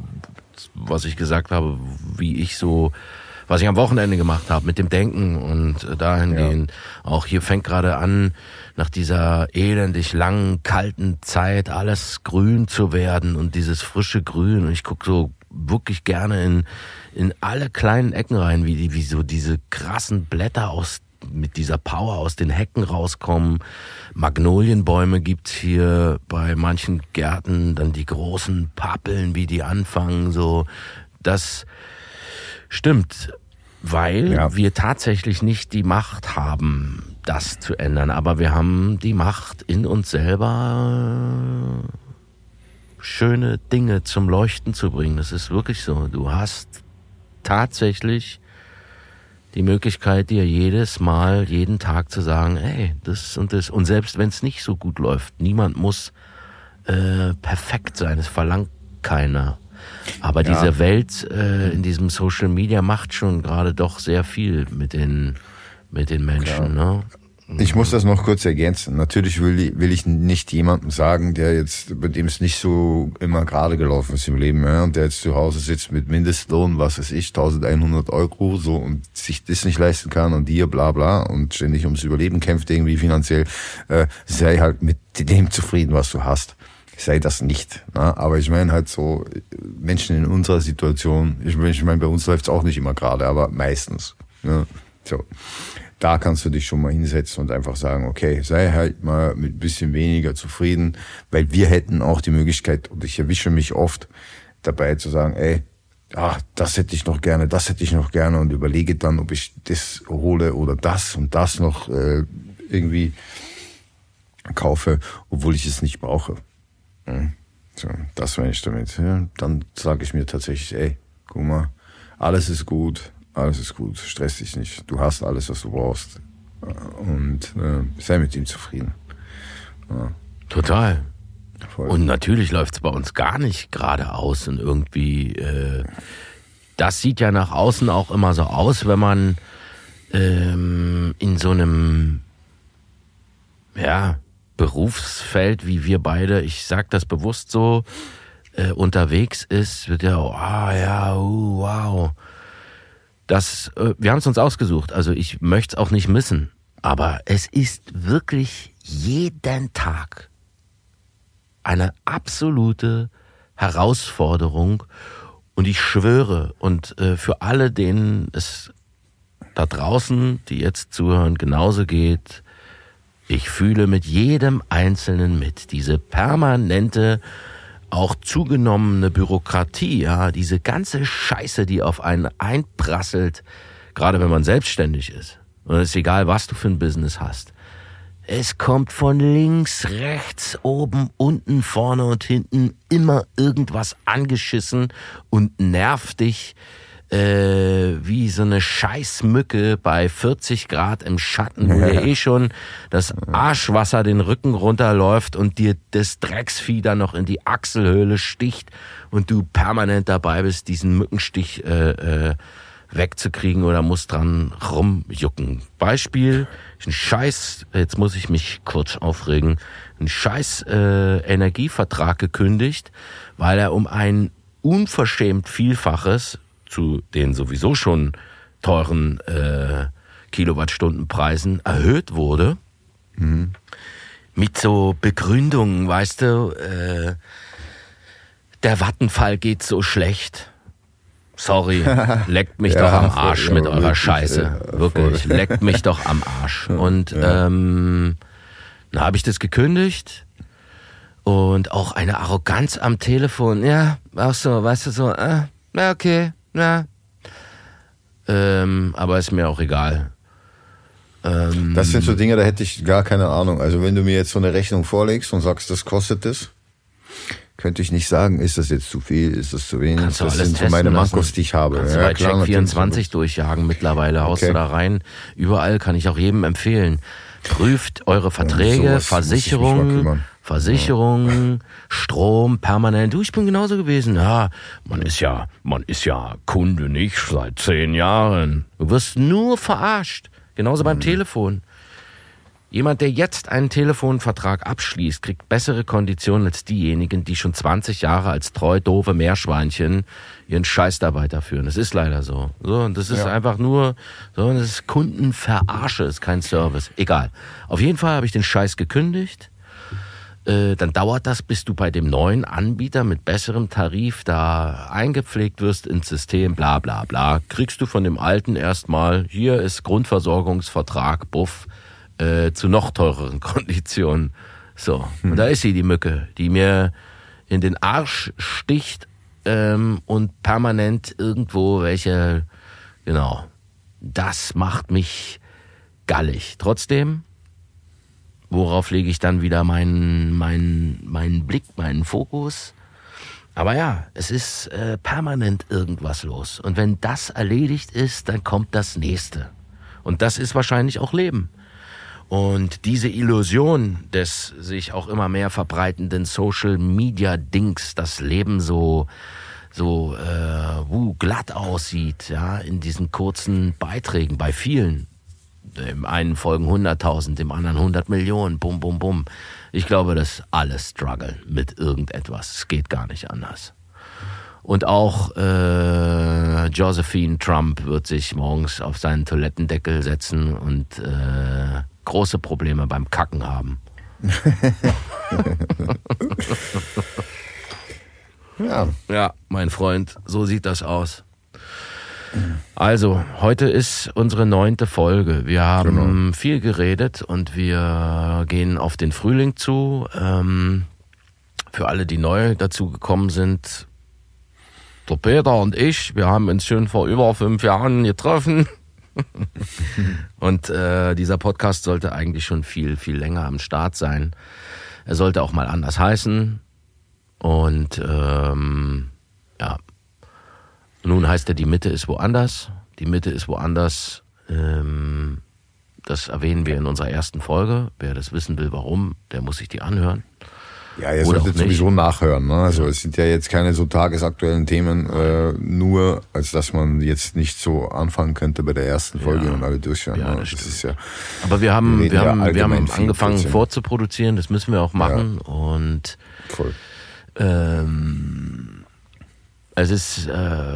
was ich gesagt habe, wie ich so, was ich am Wochenende gemacht habe, mit dem Denken und dahingehend. Ja. Auch hier fängt gerade an, nach dieser elendig langen, kalten Zeit alles grün zu werden und dieses frische Grün. Und ich gucke so wirklich gerne in in alle kleinen Ecken rein, wie die, wie so diese krassen Blätter aus mit dieser Power aus den Hecken rauskommen. Magnolienbäume gibt's hier bei manchen Gärten, dann die großen Pappeln, wie die anfangen, so. Das stimmt, weil ja. wir tatsächlich nicht die Macht haben, das zu ändern, aber wir haben die Macht in uns selber, schöne Dinge zum Leuchten zu bringen. Das ist wirklich so. Du hast tatsächlich die Möglichkeit, dir jedes Mal, jeden Tag zu sagen, ey, das und das. Und selbst wenn es nicht so gut läuft, niemand muss äh, perfekt sein. Es verlangt keiner. Aber ja. diese Welt äh, in diesem Social Media macht schon gerade doch sehr viel mit den mit den Menschen. Ne? Ich muss das noch kurz ergänzen. Natürlich will ich, will ich nicht jemandem sagen, der jetzt, bei dem es nicht so immer gerade gelaufen ist im Leben, ja, und der jetzt zu Hause sitzt mit Mindestlohn, was weiß ich, eintausendeinhundert Euro, so, und sich das nicht leisten kann und dir bla bla und ständig ums Überleben kämpft irgendwie finanziell, äh, sei halt mit dem zufrieden, was du hast. Sei das nicht. Ne? Aber ich meine halt so, Menschen in unserer Situation, ich meine, ich mein, bei uns läuft es auch nicht immer gerade, aber meistens. Ne? So. Da kannst du dich schon mal hinsetzen und einfach sagen, okay, sei halt mal mit ein bisschen weniger zufrieden, weil wir hätten auch die Möglichkeit, und ich erwische mich oft dabei zu sagen, ey, ah, das hätte ich noch gerne, das hätte ich noch gerne, und überlege dann, ob ich das hole oder das und das noch äh, irgendwie kaufe, obwohl ich es nicht brauche. Hm. So, das meine ich damit. Ja, dann sage ich mir tatsächlich, ey, guck mal, alles ist gut. Alles ist gut, stress dich nicht. Du hast alles, was du brauchst. Und äh, sei mit ihm zufrieden. Ja. Total. Voll. Und natürlich läuft es bei uns gar nicht geradeaus und irgendwie, äh, das sieht ja nach außen auch immer so aus, wenn man ähm, in so einem, ja, Berufsfeld wie wir beide, ich sag das bewusst so, äh, unterwegs ist, wird ja, oh, ja, uh, wow. Das, äh, wir haben es uns ausgesucht, also ich möchte es auch nicht missen, aber es ist wirklich jeden Tag eine absolute Herausforderung und ich schwöre und äh, für alle, denen es da draußen, die jetzt zuhören, genauso geht, ich fühle mit jedem Einzelnen mit. Diese permanente, auch zugenommene Bürokratie, ja, diese ganze Scheiße, die auf einen einprasselt, gerade wenn man selbstständig ist. Und es ist egal, was du für ein Business hast. Es kommt von links, rechts, oben, unten, vorne und hinten immer irgendwas angeschissen und nervt dich. Äh, wie so eine Scheißmücke bei vierzig Grad im Schatten, wo dir eh schon das Arschwasser den Rücken runterläuft und dir das Drecksvieh dann noch in die Achselhöhle sticht und du permanent dabei bist, diesen Mückenstich äh, äh, wegzukriegen oder musst dran rumjucken. Beispiel, ein Scheiß, jetzt muss ich mich kurz aufregen, ein Scheiß äh, Energievertrag gekündigt, weil er um ein unverschämt Vielfaches zu den sowieso schon teuren äh, Kilowattstundenpreisen erhöht wurde. Mhm. Mit so Begründungen, weißt du, äh, der Vattenfall geht so schlecht. Sorry, leckt mich ja, doch am Arsch voll, mit ja, eurer wirklich, Scheiße. Ja, wirklich, voll. Leckt mich doch am Arsch. Und ja. ähm, dann habe ich das gekündigt und auch eine Arroganz am Telefon. Ja, auch so, weißt du, so, äh, na okay. Ja, ähm, aber ist mir auch egal. Ähm, das sind so Dinge, da hätte ich gar keine Ahnung. Also wenn du mir jetzt so eine Rechnung vorlegst und sagst, das kostet das, könnte ich nicht sagen, ist das jetzt zu viel, ist das zu wenig. Kannst du das alles sind so meine lassen. Mankos, die ich habe. Kannst ja, du bei klar, Check vierundzwanzig durchjagen mittlerweile, haust okay. du da rein. Überall kann ich auch jedem empfehlen. Prüft eure Verträge, ja, Versicherungen, Versicherungen, ja. Strom, permanent. Du, ich bin genauso gewesen. Ja, man ist ja, man ist ja Kunde nicht seit zehn Jahren. Du wirst nur verarscht. Genauso beim mhm. Telefon. Jemand, der jetzt einen Telefonvertrag abschließt, kriegt bessere Konditionen als diejenigen, die schon zwanzig Jahre als treu doofe Meerschweinchen ihren Scheiß dabei führen. Das ist leider so. So, und das ist ja. einfach nur, so, das ist Kundenverarsche, ist kein Service. Egal. Auf jeden Fall habe ich den Scheiß gekündigt. Äh, dann dauert das, bis du bei dem neuen Anbieter mit besserem Tarif da eingepflegt wirst ins System, bla bla bla. Kriegst du von dem alten erstmal, hier ist Grundversorgungsvertrag, buff, Äh, zu noch teureren Konditionen. So, hm. und da ist sie, die Mücke, die mir in den Arsch sticht ähm, und permanent irgendwo welche, genau, das macht mich gallig. Trotzdem, worauf lege ich dann wieder meinen, meinen, meinen Blick, meinen Fokus? Aber ja, es ist äh, permanent irgendwas los. Und wenn das erledigt ist, dann kommt das Nächste. Und das ist wahrscheinlich auch Leben. Und diese Illusion des sich auch immer mehr verbreitenden Social-Media-Dings, das Leben so so äh, wuh, glatt aussieht, ja, in diesen kurzen Beiträgen, bei vielen. Dem einen folgen hunderttausend, dem anderen hundert Millionen, bum, bum, bum. Ich glaube, dass alle strugglen mit irgendetwas. Es geht gar nicht anders. Und auch äh, Josephine Trump wird sich morgens auf seinen Toilettendeckel setzen und äh, große Probleme beim Kacken haben. ja. Ja, mein Freund, so sieht das aus. Also, heute ist unsere neunte Folge. Wir haben genau. viel geredet und wir gehen auf den Frühling zu. Ähm, für alle, die neu dazu gekommen sind, der Peter und ich, wir haben uns schon vor über fünf Jahren getroffen. Und äh, dieser Podcast sollte eigentlich schon viel, viel länger am Start sein. Er sollte auch mal anders heißen. Und ähm, ja, nun heißt er, die Mitte ist woanders. Die Mitte ist woanders. Ähm, das erwähnen wir in unserer ersten Folge. Wer das wissen will, warum, der muss sich die anhören. Ja, ihr Oder solltet auch nicht. sowieso nachhören. Ne? Also es sind ja jetzt keine so tagesaktuellen Themen, äh, nur als dass man jetzt nicht so anfangen könnte bei der ersten Folge Ja. und alle durchhören. Ja, ne? das Das ist ja, Aber wir haben, Wir wir, reden ja haben, wir allgemein haben viel angefangen Blödsinn. vorzuproduzieren, das müssen wir auch machen. Und voll. ähm, es ist, äh,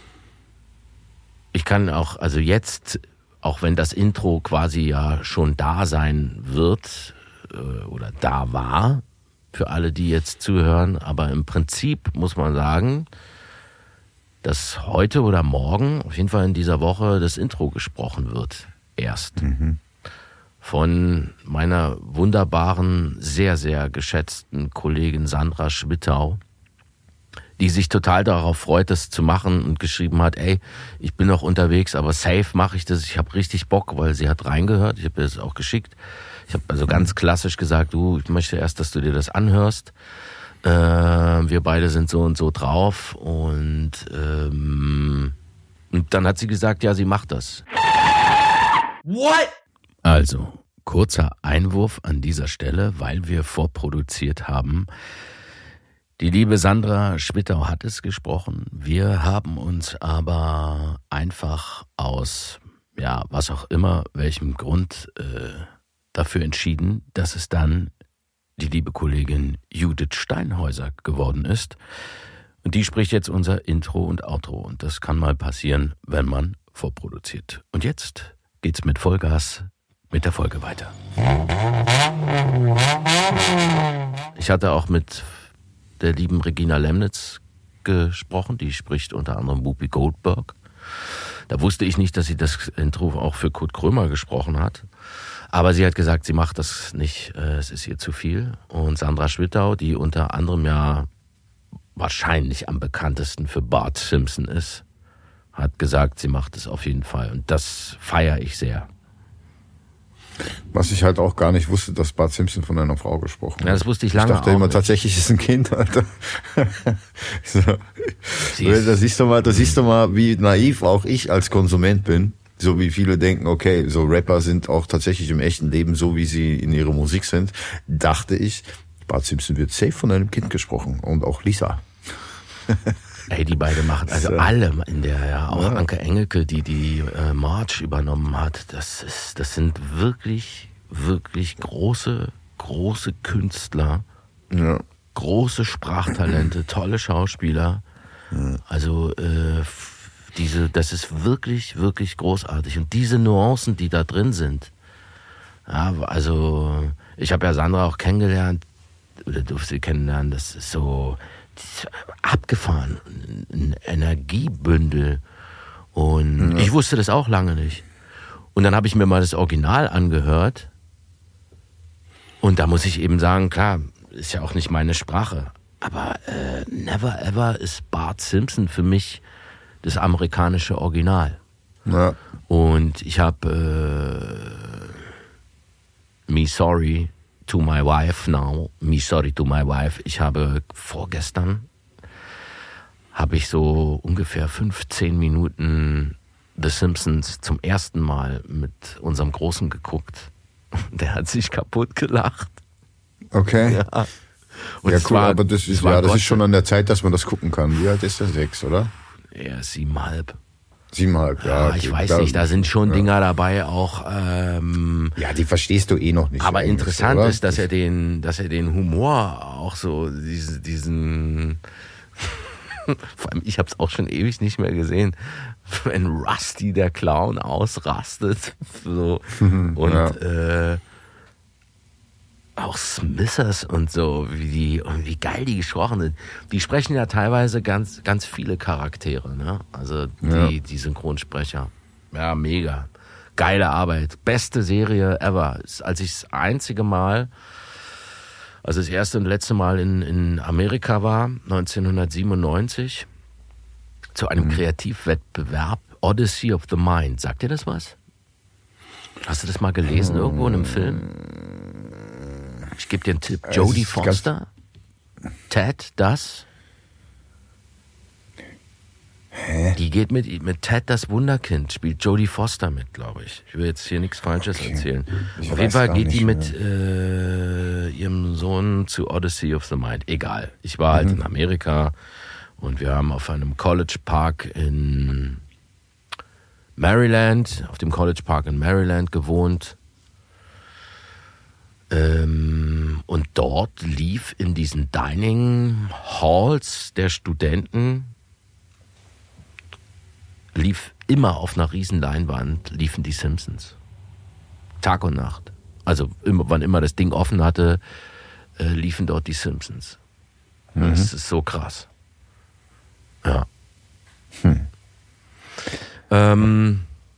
ich kann auch, also jetzt, auch wenn das Intro quasi ja schon da sein wird äh, oder da war, für alle, die jetzt zuhören, aber im Prinzip muss man sagen, dass heute oder morgen, auf jeden Fall in dieser Woche, das Intro gesprochen wird. Erst. Mhm. Von meiner wunderbaren, sehr, sehr geschätzten Kollegin Sandra Schwittau, die sich total darauf freut, das zu machen und geschrieben hat, ey, ich bin noch unterwegs, aber safe mache ich das, ich habe richtig Bock, weil sie hat reingehört, ich habe ihr das auch geschickt. Ich habe also ganz klassisch gesagt, du, ich möchte erst, dass du dir das anhörst. Äh, wir beide sind so und so drauf und, ähm, und dann hat sie gesagt, ja, sie macht das. What? Also, kurzer Einwurf an dieser Stelle, weil wir vorproduziert haben. Die liebe Sandra Schwittau hat es gesprochen. Wir haben uns aber einfach aus, ja, was auch immer, welchem Grund äh, dafür entschieden, dass es dann die liebe Kollegin Judith Steinhäuser geworden ist. Und die spricht jetzt unser Intro und Outro. Und das kann mal passieren, wenn man vorproduziert. Und jetzt geht's mit Vollgas mit der Folge weiter. Ich hatte auch mit der lieben Regina Lemnitz gesprochen. Die spricht unter anderem Whoopi Goldberg. Da wusste ich nicht, dass sie das Intro auch für Kurt Krömer gesprochen hat. Aber sie hat gesagt, sie macht das nicht, es ist ihr zu viel. Und Sandra Schwittau, die unter anderem ja wahrscheinlich am bekanntesten für Bart Simpson ist, hat gesagt, sie macht es auf jeden Fall. Und das feiere ich sehr. Was ich halt auch gar nicht wusste, dass Bart Simpson von einer Frau gesprochen hat. Ja, das wusste ich lange Ich dachte auch immer, nicht. tatsächlich ist ein Kind, Alter. So. Sie ist- Da siehst du mal, da siehst du mal, wie naiv auch ich als Konsument bin. So wie viele denken, okay, so Rapper sind auch tatsächlich im echten Leben so, wie sie in ihrer Musik sind. Dachte ich, Bart Simpson wird safe von einem Kind gesprochen. Und auch Lisa. Ey, die beide machen, also So. alle in der, ja, auch Ja. Anke Engelke, die die äh, March übernommen hat, das ist, das sind wirklich, wirklich große, große Künstler, Ja. große Sprachtalente, tolle Schauspieler. Also äh, f- diese, das ist wirklich, wirklich großartig. Und diese Nuancen, die da drin sind, ja, also ich habe ja Sandra auch kennengelernt, oder durfte sie kennenlernen, das ist so das ist abgefahren, ein Energiebündel. Und ich wusste das auch lange nicht. Und dann habe ich mir mal das Original angehört. Und da muss ich eben sagen, klar, ist ja auch nicht meine Sprache. Aber äh, never ever ist Bart Simpson für mich das amerikanische Original. Ja. Und ich habe äh, Me Sorry to My Wife now, Me Sorry to My Wife. Ich habe vorgestern, habe ich so ungefähr fünfzehn Minuten The Simpsons zum ersten Mal mit unserem Großen geguckt. Der hat sich kaputt gelacht. Okay. Ja, Ja. Und es cool, war- aber das es ist, war ja, das Gott- ist schon an der Zeit, dass man das gucken kann. Wie alt ist der? Sechs, oder? Er ist siebenhalb. Siebeneinhalb, ja. Ja, okay. ich weiß Da- nicht, da sind schon ja. Dinger dabei, auch ähm, Ja, die verstehst du eh noch nicht. aber eigentlich, interessant oder? ist, dass er den, dass er den Humor auch so, diesen, diesen vor allem, ich habe es auch schon ewig nicht mehr gesehen, wenn Rusty der Clown ausrastet, so und Ja. äh, auch Smithers und so, wie die und wie geil die gesprochen sind. Die sprechen ja teilweise ganz, ganz viele Charaktere, ne? Also die, Ja. die Synchronsprecher. Ja, mega. Geile Arbeit. Beste Serie ever. Als ich das einzige Mal, also das erste und letzte Mal in, in Amerika war, neunzehnhundertsiebenundneunzig, zu einem Kreativwettbewerb Odyssey of the Mind. Sagt dir das was? Hast du das mal gelesen irgendwo in einem Film? Ich gebe dir einen Tipp. Es Jodie ist ganz- Foster, Ted, das. Hä? Die geht mit, mit Ted, das Wunderkind, spielt Jodie Foster mit, glaube ich. Ich will jetzt hier nichts Falsches Okay. erzählen. Ich Auf jeden weiß Fall gar geht die nicht mit äh, ihrem Sohn zu Odyssey of the Mind. Egal. Ich war halt mhm. in Amerika und wir haben auf einem College Park in Maryland, auf dem College Park in Maryland gewohnt. Ähm, und dort lief in diesen Dining Halls der Studenten, lief immer auf einer riesen Leinwand, liefen die Simpsons. Tag und Nacht. Also immer, wann immer das Ding offen hatte, äh, liefen dort die Simpsons. Mhm. Das ist so krass. Ja. Hm. Ähm,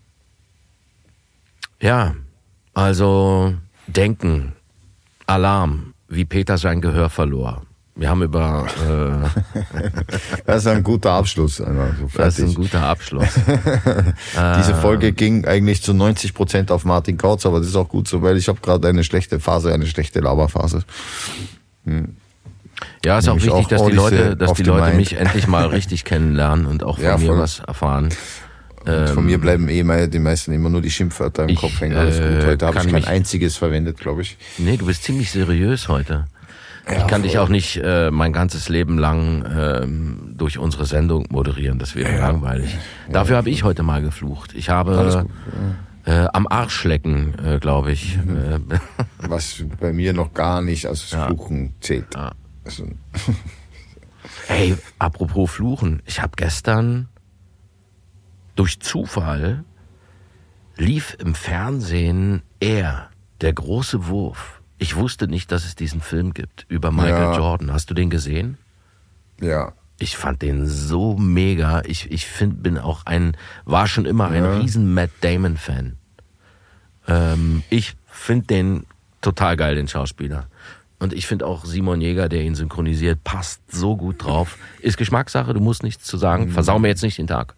ja, also denken, Alarm, wie Peter sein Gehör verlor. Wir haben über... Äh, das ist ein guter Abschluss. Also das ist ein guter Abschluss. Diese Folge ging eigentlich zu neunzig Prozent auf Martin Kautz, aber das ist auch gut so, weil ich habe gerade eine schlechte Phase, eine schlechte Laberphase. Hm. Ja, ist auch Nämlich wichtig, auch dass die Odyssey Leute, dass auf die dem Leute Mind. mich endlich mal richtig kennenlernen und auch von Ja, mir voll. was erfahren. Ähm, von mir bleiben eh mal die meisten immer nur die Schimpfwörter im ich, Kopf hängen. Alles gut. Heute äh, habe ich kann kein mich- einziges verwendet, glaube ich. Nee, du bist ziemlich seriös heute. Ja, ich kann voll. dich auch nicht äh, mein ganzes Leben lang ähm, durch unsere Sendung moderieren. Das wäre Ja. langweilig. Dafür habe ich heute mal geflucht. Ich Alles habe gut, äh, am Arsch lecken, äh, glaube ich. Mhm. Äh, Was bei mir noch gar nicht als Ja. Fluchen zählt. Ja. Also, Hey, apropos Fluchen. Ich habe gestern durch Zufall lief im Fernsehen Er, der große Wurf. Ich wusste nicht, dass es diesen Film gibt über Michael Ja. Jordan. Hast du den gesehen? ja. Ich fand den so mega. Ich, ich find, bin auch ein, war schon immer ein Ja. riesen Matt Damon Fan. Ähm, ich finde den total geil, den Schauspieler. Und ich finde auch Simon Jäger, der ihn synchronisiert, passt so gut drauf. Ist Geschmackssache, du musst nichts zu sagen. Versau mir jetzt nicht den Tag.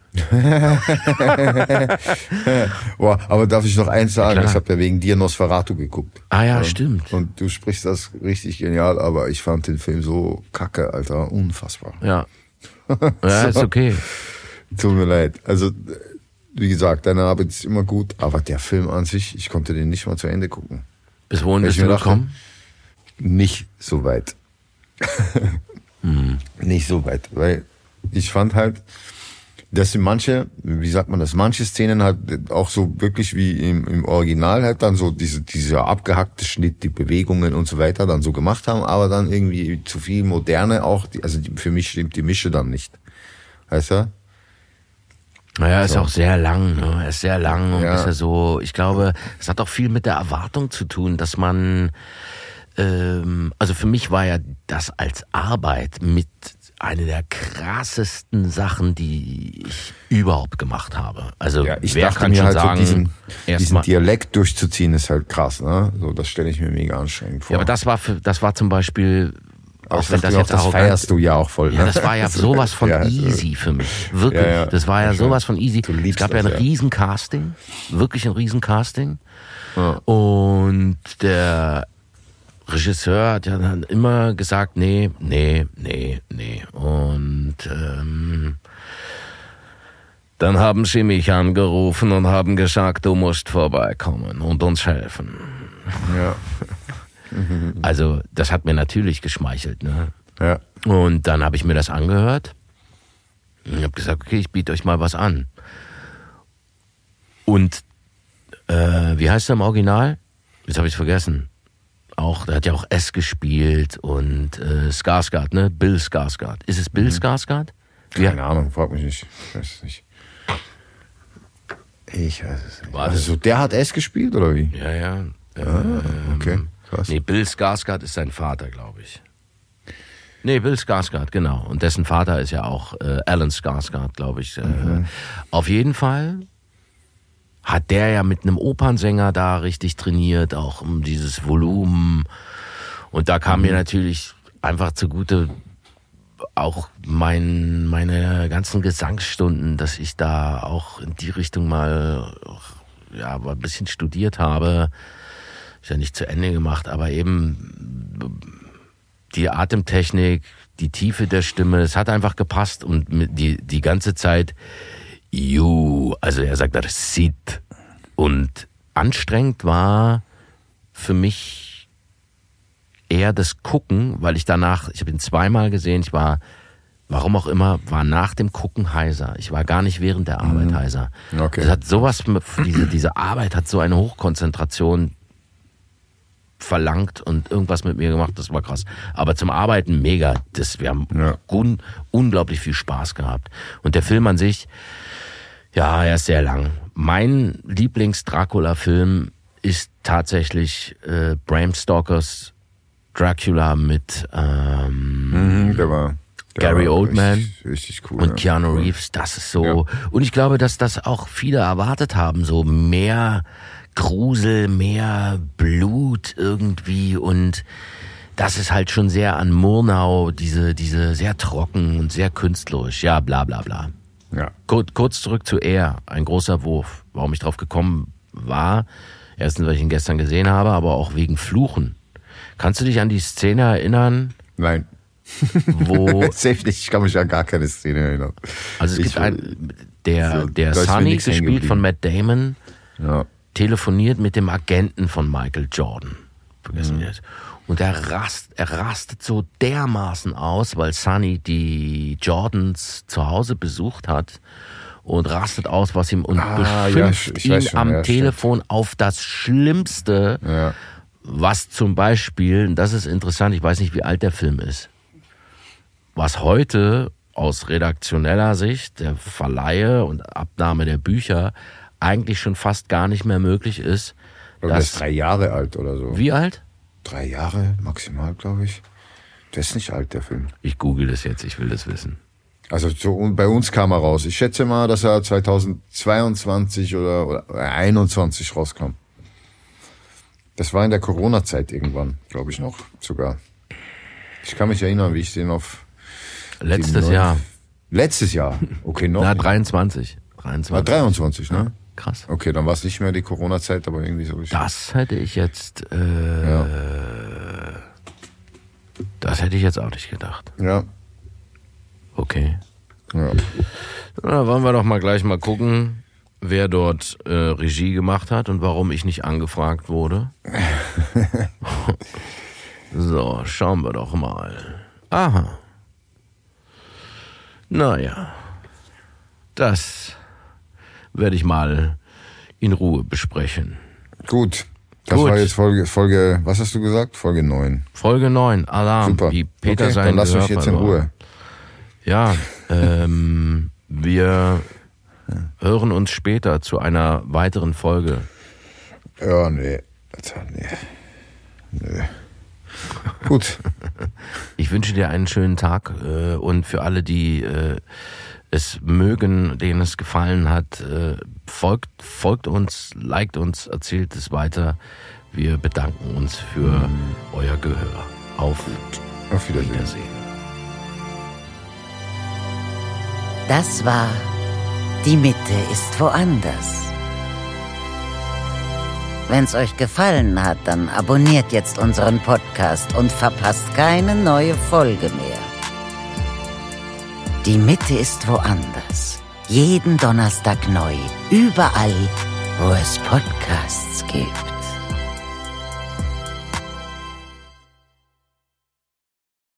Boah, aber darf ich noch eins sagen? Klar. Ich habe ja wegen dir Nosferatu geguckt. Ah ja, stimmt. Und du sprichst das richtig genial, aber ich fand den Film so kacke, Alter. Unfassbar. Ja. Ja, ist okay. Tut mir leid. Also, wie gesagt, deine Arbeit ist immer gut, aber der Film an sich, ich konnte den nicht mal zu Ende gucken. Bis wohin Weil bist ich du mir dachte, gekommen? Nicht so weit. Hm. Nicht so weit, weil ich fand halt, dass in manche, wie sagt man das, manche Szenen halt auch so wirklich wie im, im Original halt dann so diese, dieser abgehackte Schnitt, die Bewegungen und so weiter dann so gemacht haben, aber dann irgendwie zu viel Moderne auch, die, also die, für mich stimmt die Mische dann nicht. Weißt du? Naja, ist So. auch sehr lang, ne? Er ist sehr lang und Ja. ist ja so, ich glaube, es hat auch viel mit der Erwartung zu tun, dass man, ähm, also für mich war ja das als Arbeit mit eine der krassesten Sachen, die ich überhaupt gemacht habe. Also Ja, ich wer dachte kann mir schon halt sagen, so diesen, diesen erstmal. Dialekt durchzuziehen ist halt krass, ne? So, das stelle ich mir mega anstrengend vor. Ja, aber das war für, das war zum Beispiel, Aber auch ich wenn dachte das mir jetzt auch, das arrogant feierst du ja auch voll, ne? Ja, das war ja sowas von Ja, easy für mich. Wirklich. Ja, ja. Das war ja Ja, sowas von easy. du Es liebst gab ja das, ein ja. riesen Casting. Wirklich ein riesen Casting. Ja. Und der Regisseur hat ja dann immer gesagt, nee, nee, nee, nee. Und ähm, dann haben sie mich angerufen und haben gesagt, du musst vorbeikommen und uns helfen. Ja. Also das hat mir natürlich geschmeichelt, ne? Ja. Und dann habe ich mir das angehört und habe gesagt, okay, ich biete euch mal was an. Und äh, wie heißt er im Original? Jetzt habe ich es vergessen. Auch, der hat ja auch S gespielt und äh, Skarsgård, ne? Bill Skarsgård. Ist es Bill Skarsgård? Wie- Keine Ahnung, frag mich nicht. Ich weiß es nicht. Ich weiß es nicht. War das- Also der hat S gespielt, oder wie? Ja, ja. Ah, okay, Ähm, krass. Nee, Bill Skarsgård ist sein Vater, glaube ich. Nee, Bill Skarsgård, genau. Und dessen Vater ist ja auch äh, Alan Skarsgård, glaube ich. Äh, Mhm. Auf jeden Fall hat der ja mit einem Opernsänger da richtig trainiert, auch um dieses Volumen. Und da kam Mhm. mir natürlich einfach zugute auch mein, meine ganzen Gesangsstunden, dass ich da auch in die Richtung mal ja, mal ein bisschen studiert habe. Ist ja nicht zu Ende gemacht, aber eben die Atemtechnik, die Tiefe der Stimme, es hat einfach gepasst und mit die, die ganze Zeit you, also er sagt das sit. Und anstrengend war für mich eher das Gucken, weil ich danach, ich habe ihn zweimal gesehen, ich war, warum auch immer, war nach dem Gucken heiser. Ich war gar nicht während der Arbeit mhm. heiser. Okay. Es hat sowas, diese, diese Arbeit hat so eine Hochkonzentration verlangt und irgendwas mit mir gemacht, das war krass. Aber zum Arbeiten mega, das, wir haben ja. un, unglaublich viel Spaß gehabt. Und der Film an sich, ja, er ist sehr lang. Mein Lieblings-Dracula-Film ist tatsächlich äh, Bram Stokers Dracula mit ähm, mhm, der war, der Gary war Oldman richtig, richtig cool, und ja. Keanu cool. Reeves. Das ist so. Ja. Und ich glaube, dass das auch viele erwartet haben, so mehr Grusel, mehr Blut irgendwie, und das ist halt schon sehr an Murnau, diese, diese sehr trocken und sehr künstlerisch, ja, bla bla bla. Ja. Kur, kurz zurück zu Er, ein großer Wurf. Warum ich drauf gekommen war, erstens, weil ich ihn gestern gesehen habe, aber auch wegen Fluchen. Kannst du dich an die Szene erinnern? Nein. Wo Safe nicht, ich kann mich an gar keine Szene erinnern. Also es ich, gibt ein, der, der da ist mir Sonny, nichts hängen gespielt von geblieben. Matt Damon, Ja. telefoniert mit dem Agenten von Michael Jordan. Vergessen Mhm. wir das. Und er, rast, er rastet so dermaßen aus, weil Sonny die Jordans zu Hause besucht hat und rastet aus, was ihm und Ah, beschimpft ja, ich ihn weiß schon, am ja, Telefon auf das Schlimmste, Ja. was zum Beispiel, das ist interessant, ich weiß nicht, wie alt der Film ist, was heute aus redaktioneller Sicht der Verleihe und Abnahme der Bücher eigentlich schon fast gar nicht mehr möglich ist. Aber der dass, ist drei Jahre alt oder so. Wie alt? Drei Jahre maximal, glaube ich. Der ist nicht alt, der Film. Ich google das jetzt, ich will das wissen. Also so, und bei uns kam er raus. Ich schätze mal, dass er zweitausendzweiundzwanzig oder, oder einundzwanzig rauskam. Das war in der Corona-Zeit irgendwann, glaube ich noch sogar. Ich kann mich erinnern, wie ich den auf... Letztes neuen, Jahr. Letztes Jahr? Okay, noch Na, nicht. dreiundzwanzig. Ah, dreiundzwanzig. dreiundzwanzig, ne? Krass. Okay, dann war es nicht mehr die Corona-Zeit, aber irgendwie so. Das hätte ich jetzt, äh, Ja. das hätte ich jetzt auch nicht gedacht. Ja. Okay. Ja. Na, wollen wir doch mal gleich mal gucken, wer dort äh, Regie gemacht hat und warum ich nicht angefragt wurde. So, schauen wir doch mal. Aha. Naja, das werde ich mal in Ruhe besprechen. Gut. Das Gut. war jetzt Folge, Folge, was hast du gesagt? Folge neun. Folge neun, Alarm, Super. wie Peter okay, sein dann lass mich Gehör jetzt in verlor. Ruhe. Ja, ähm, wir hören uns später zu einer weiteren Folge. Ja, nee. Alter, nee. Nee. Gut. Ich wünsche dir einen schönen Tag äh, und für alle, die äh, es mögen, denen es gefallen hat, äh, folgt, folgt uns, liked uns, erzählt es weiter. Wir bedanken uns für euer Gehör. Auf Auf Wiedersehen. Wiedersehen. Das war Die Mitte ist woanders. Wenn's euch gefallen hat, dann abonniert jetzt unseren Podcast und verpasst keine neue Folge mehr. Die Mitte ist woanders. Jeden Donnerstag neu. Überall, wo es Podcasts gibt.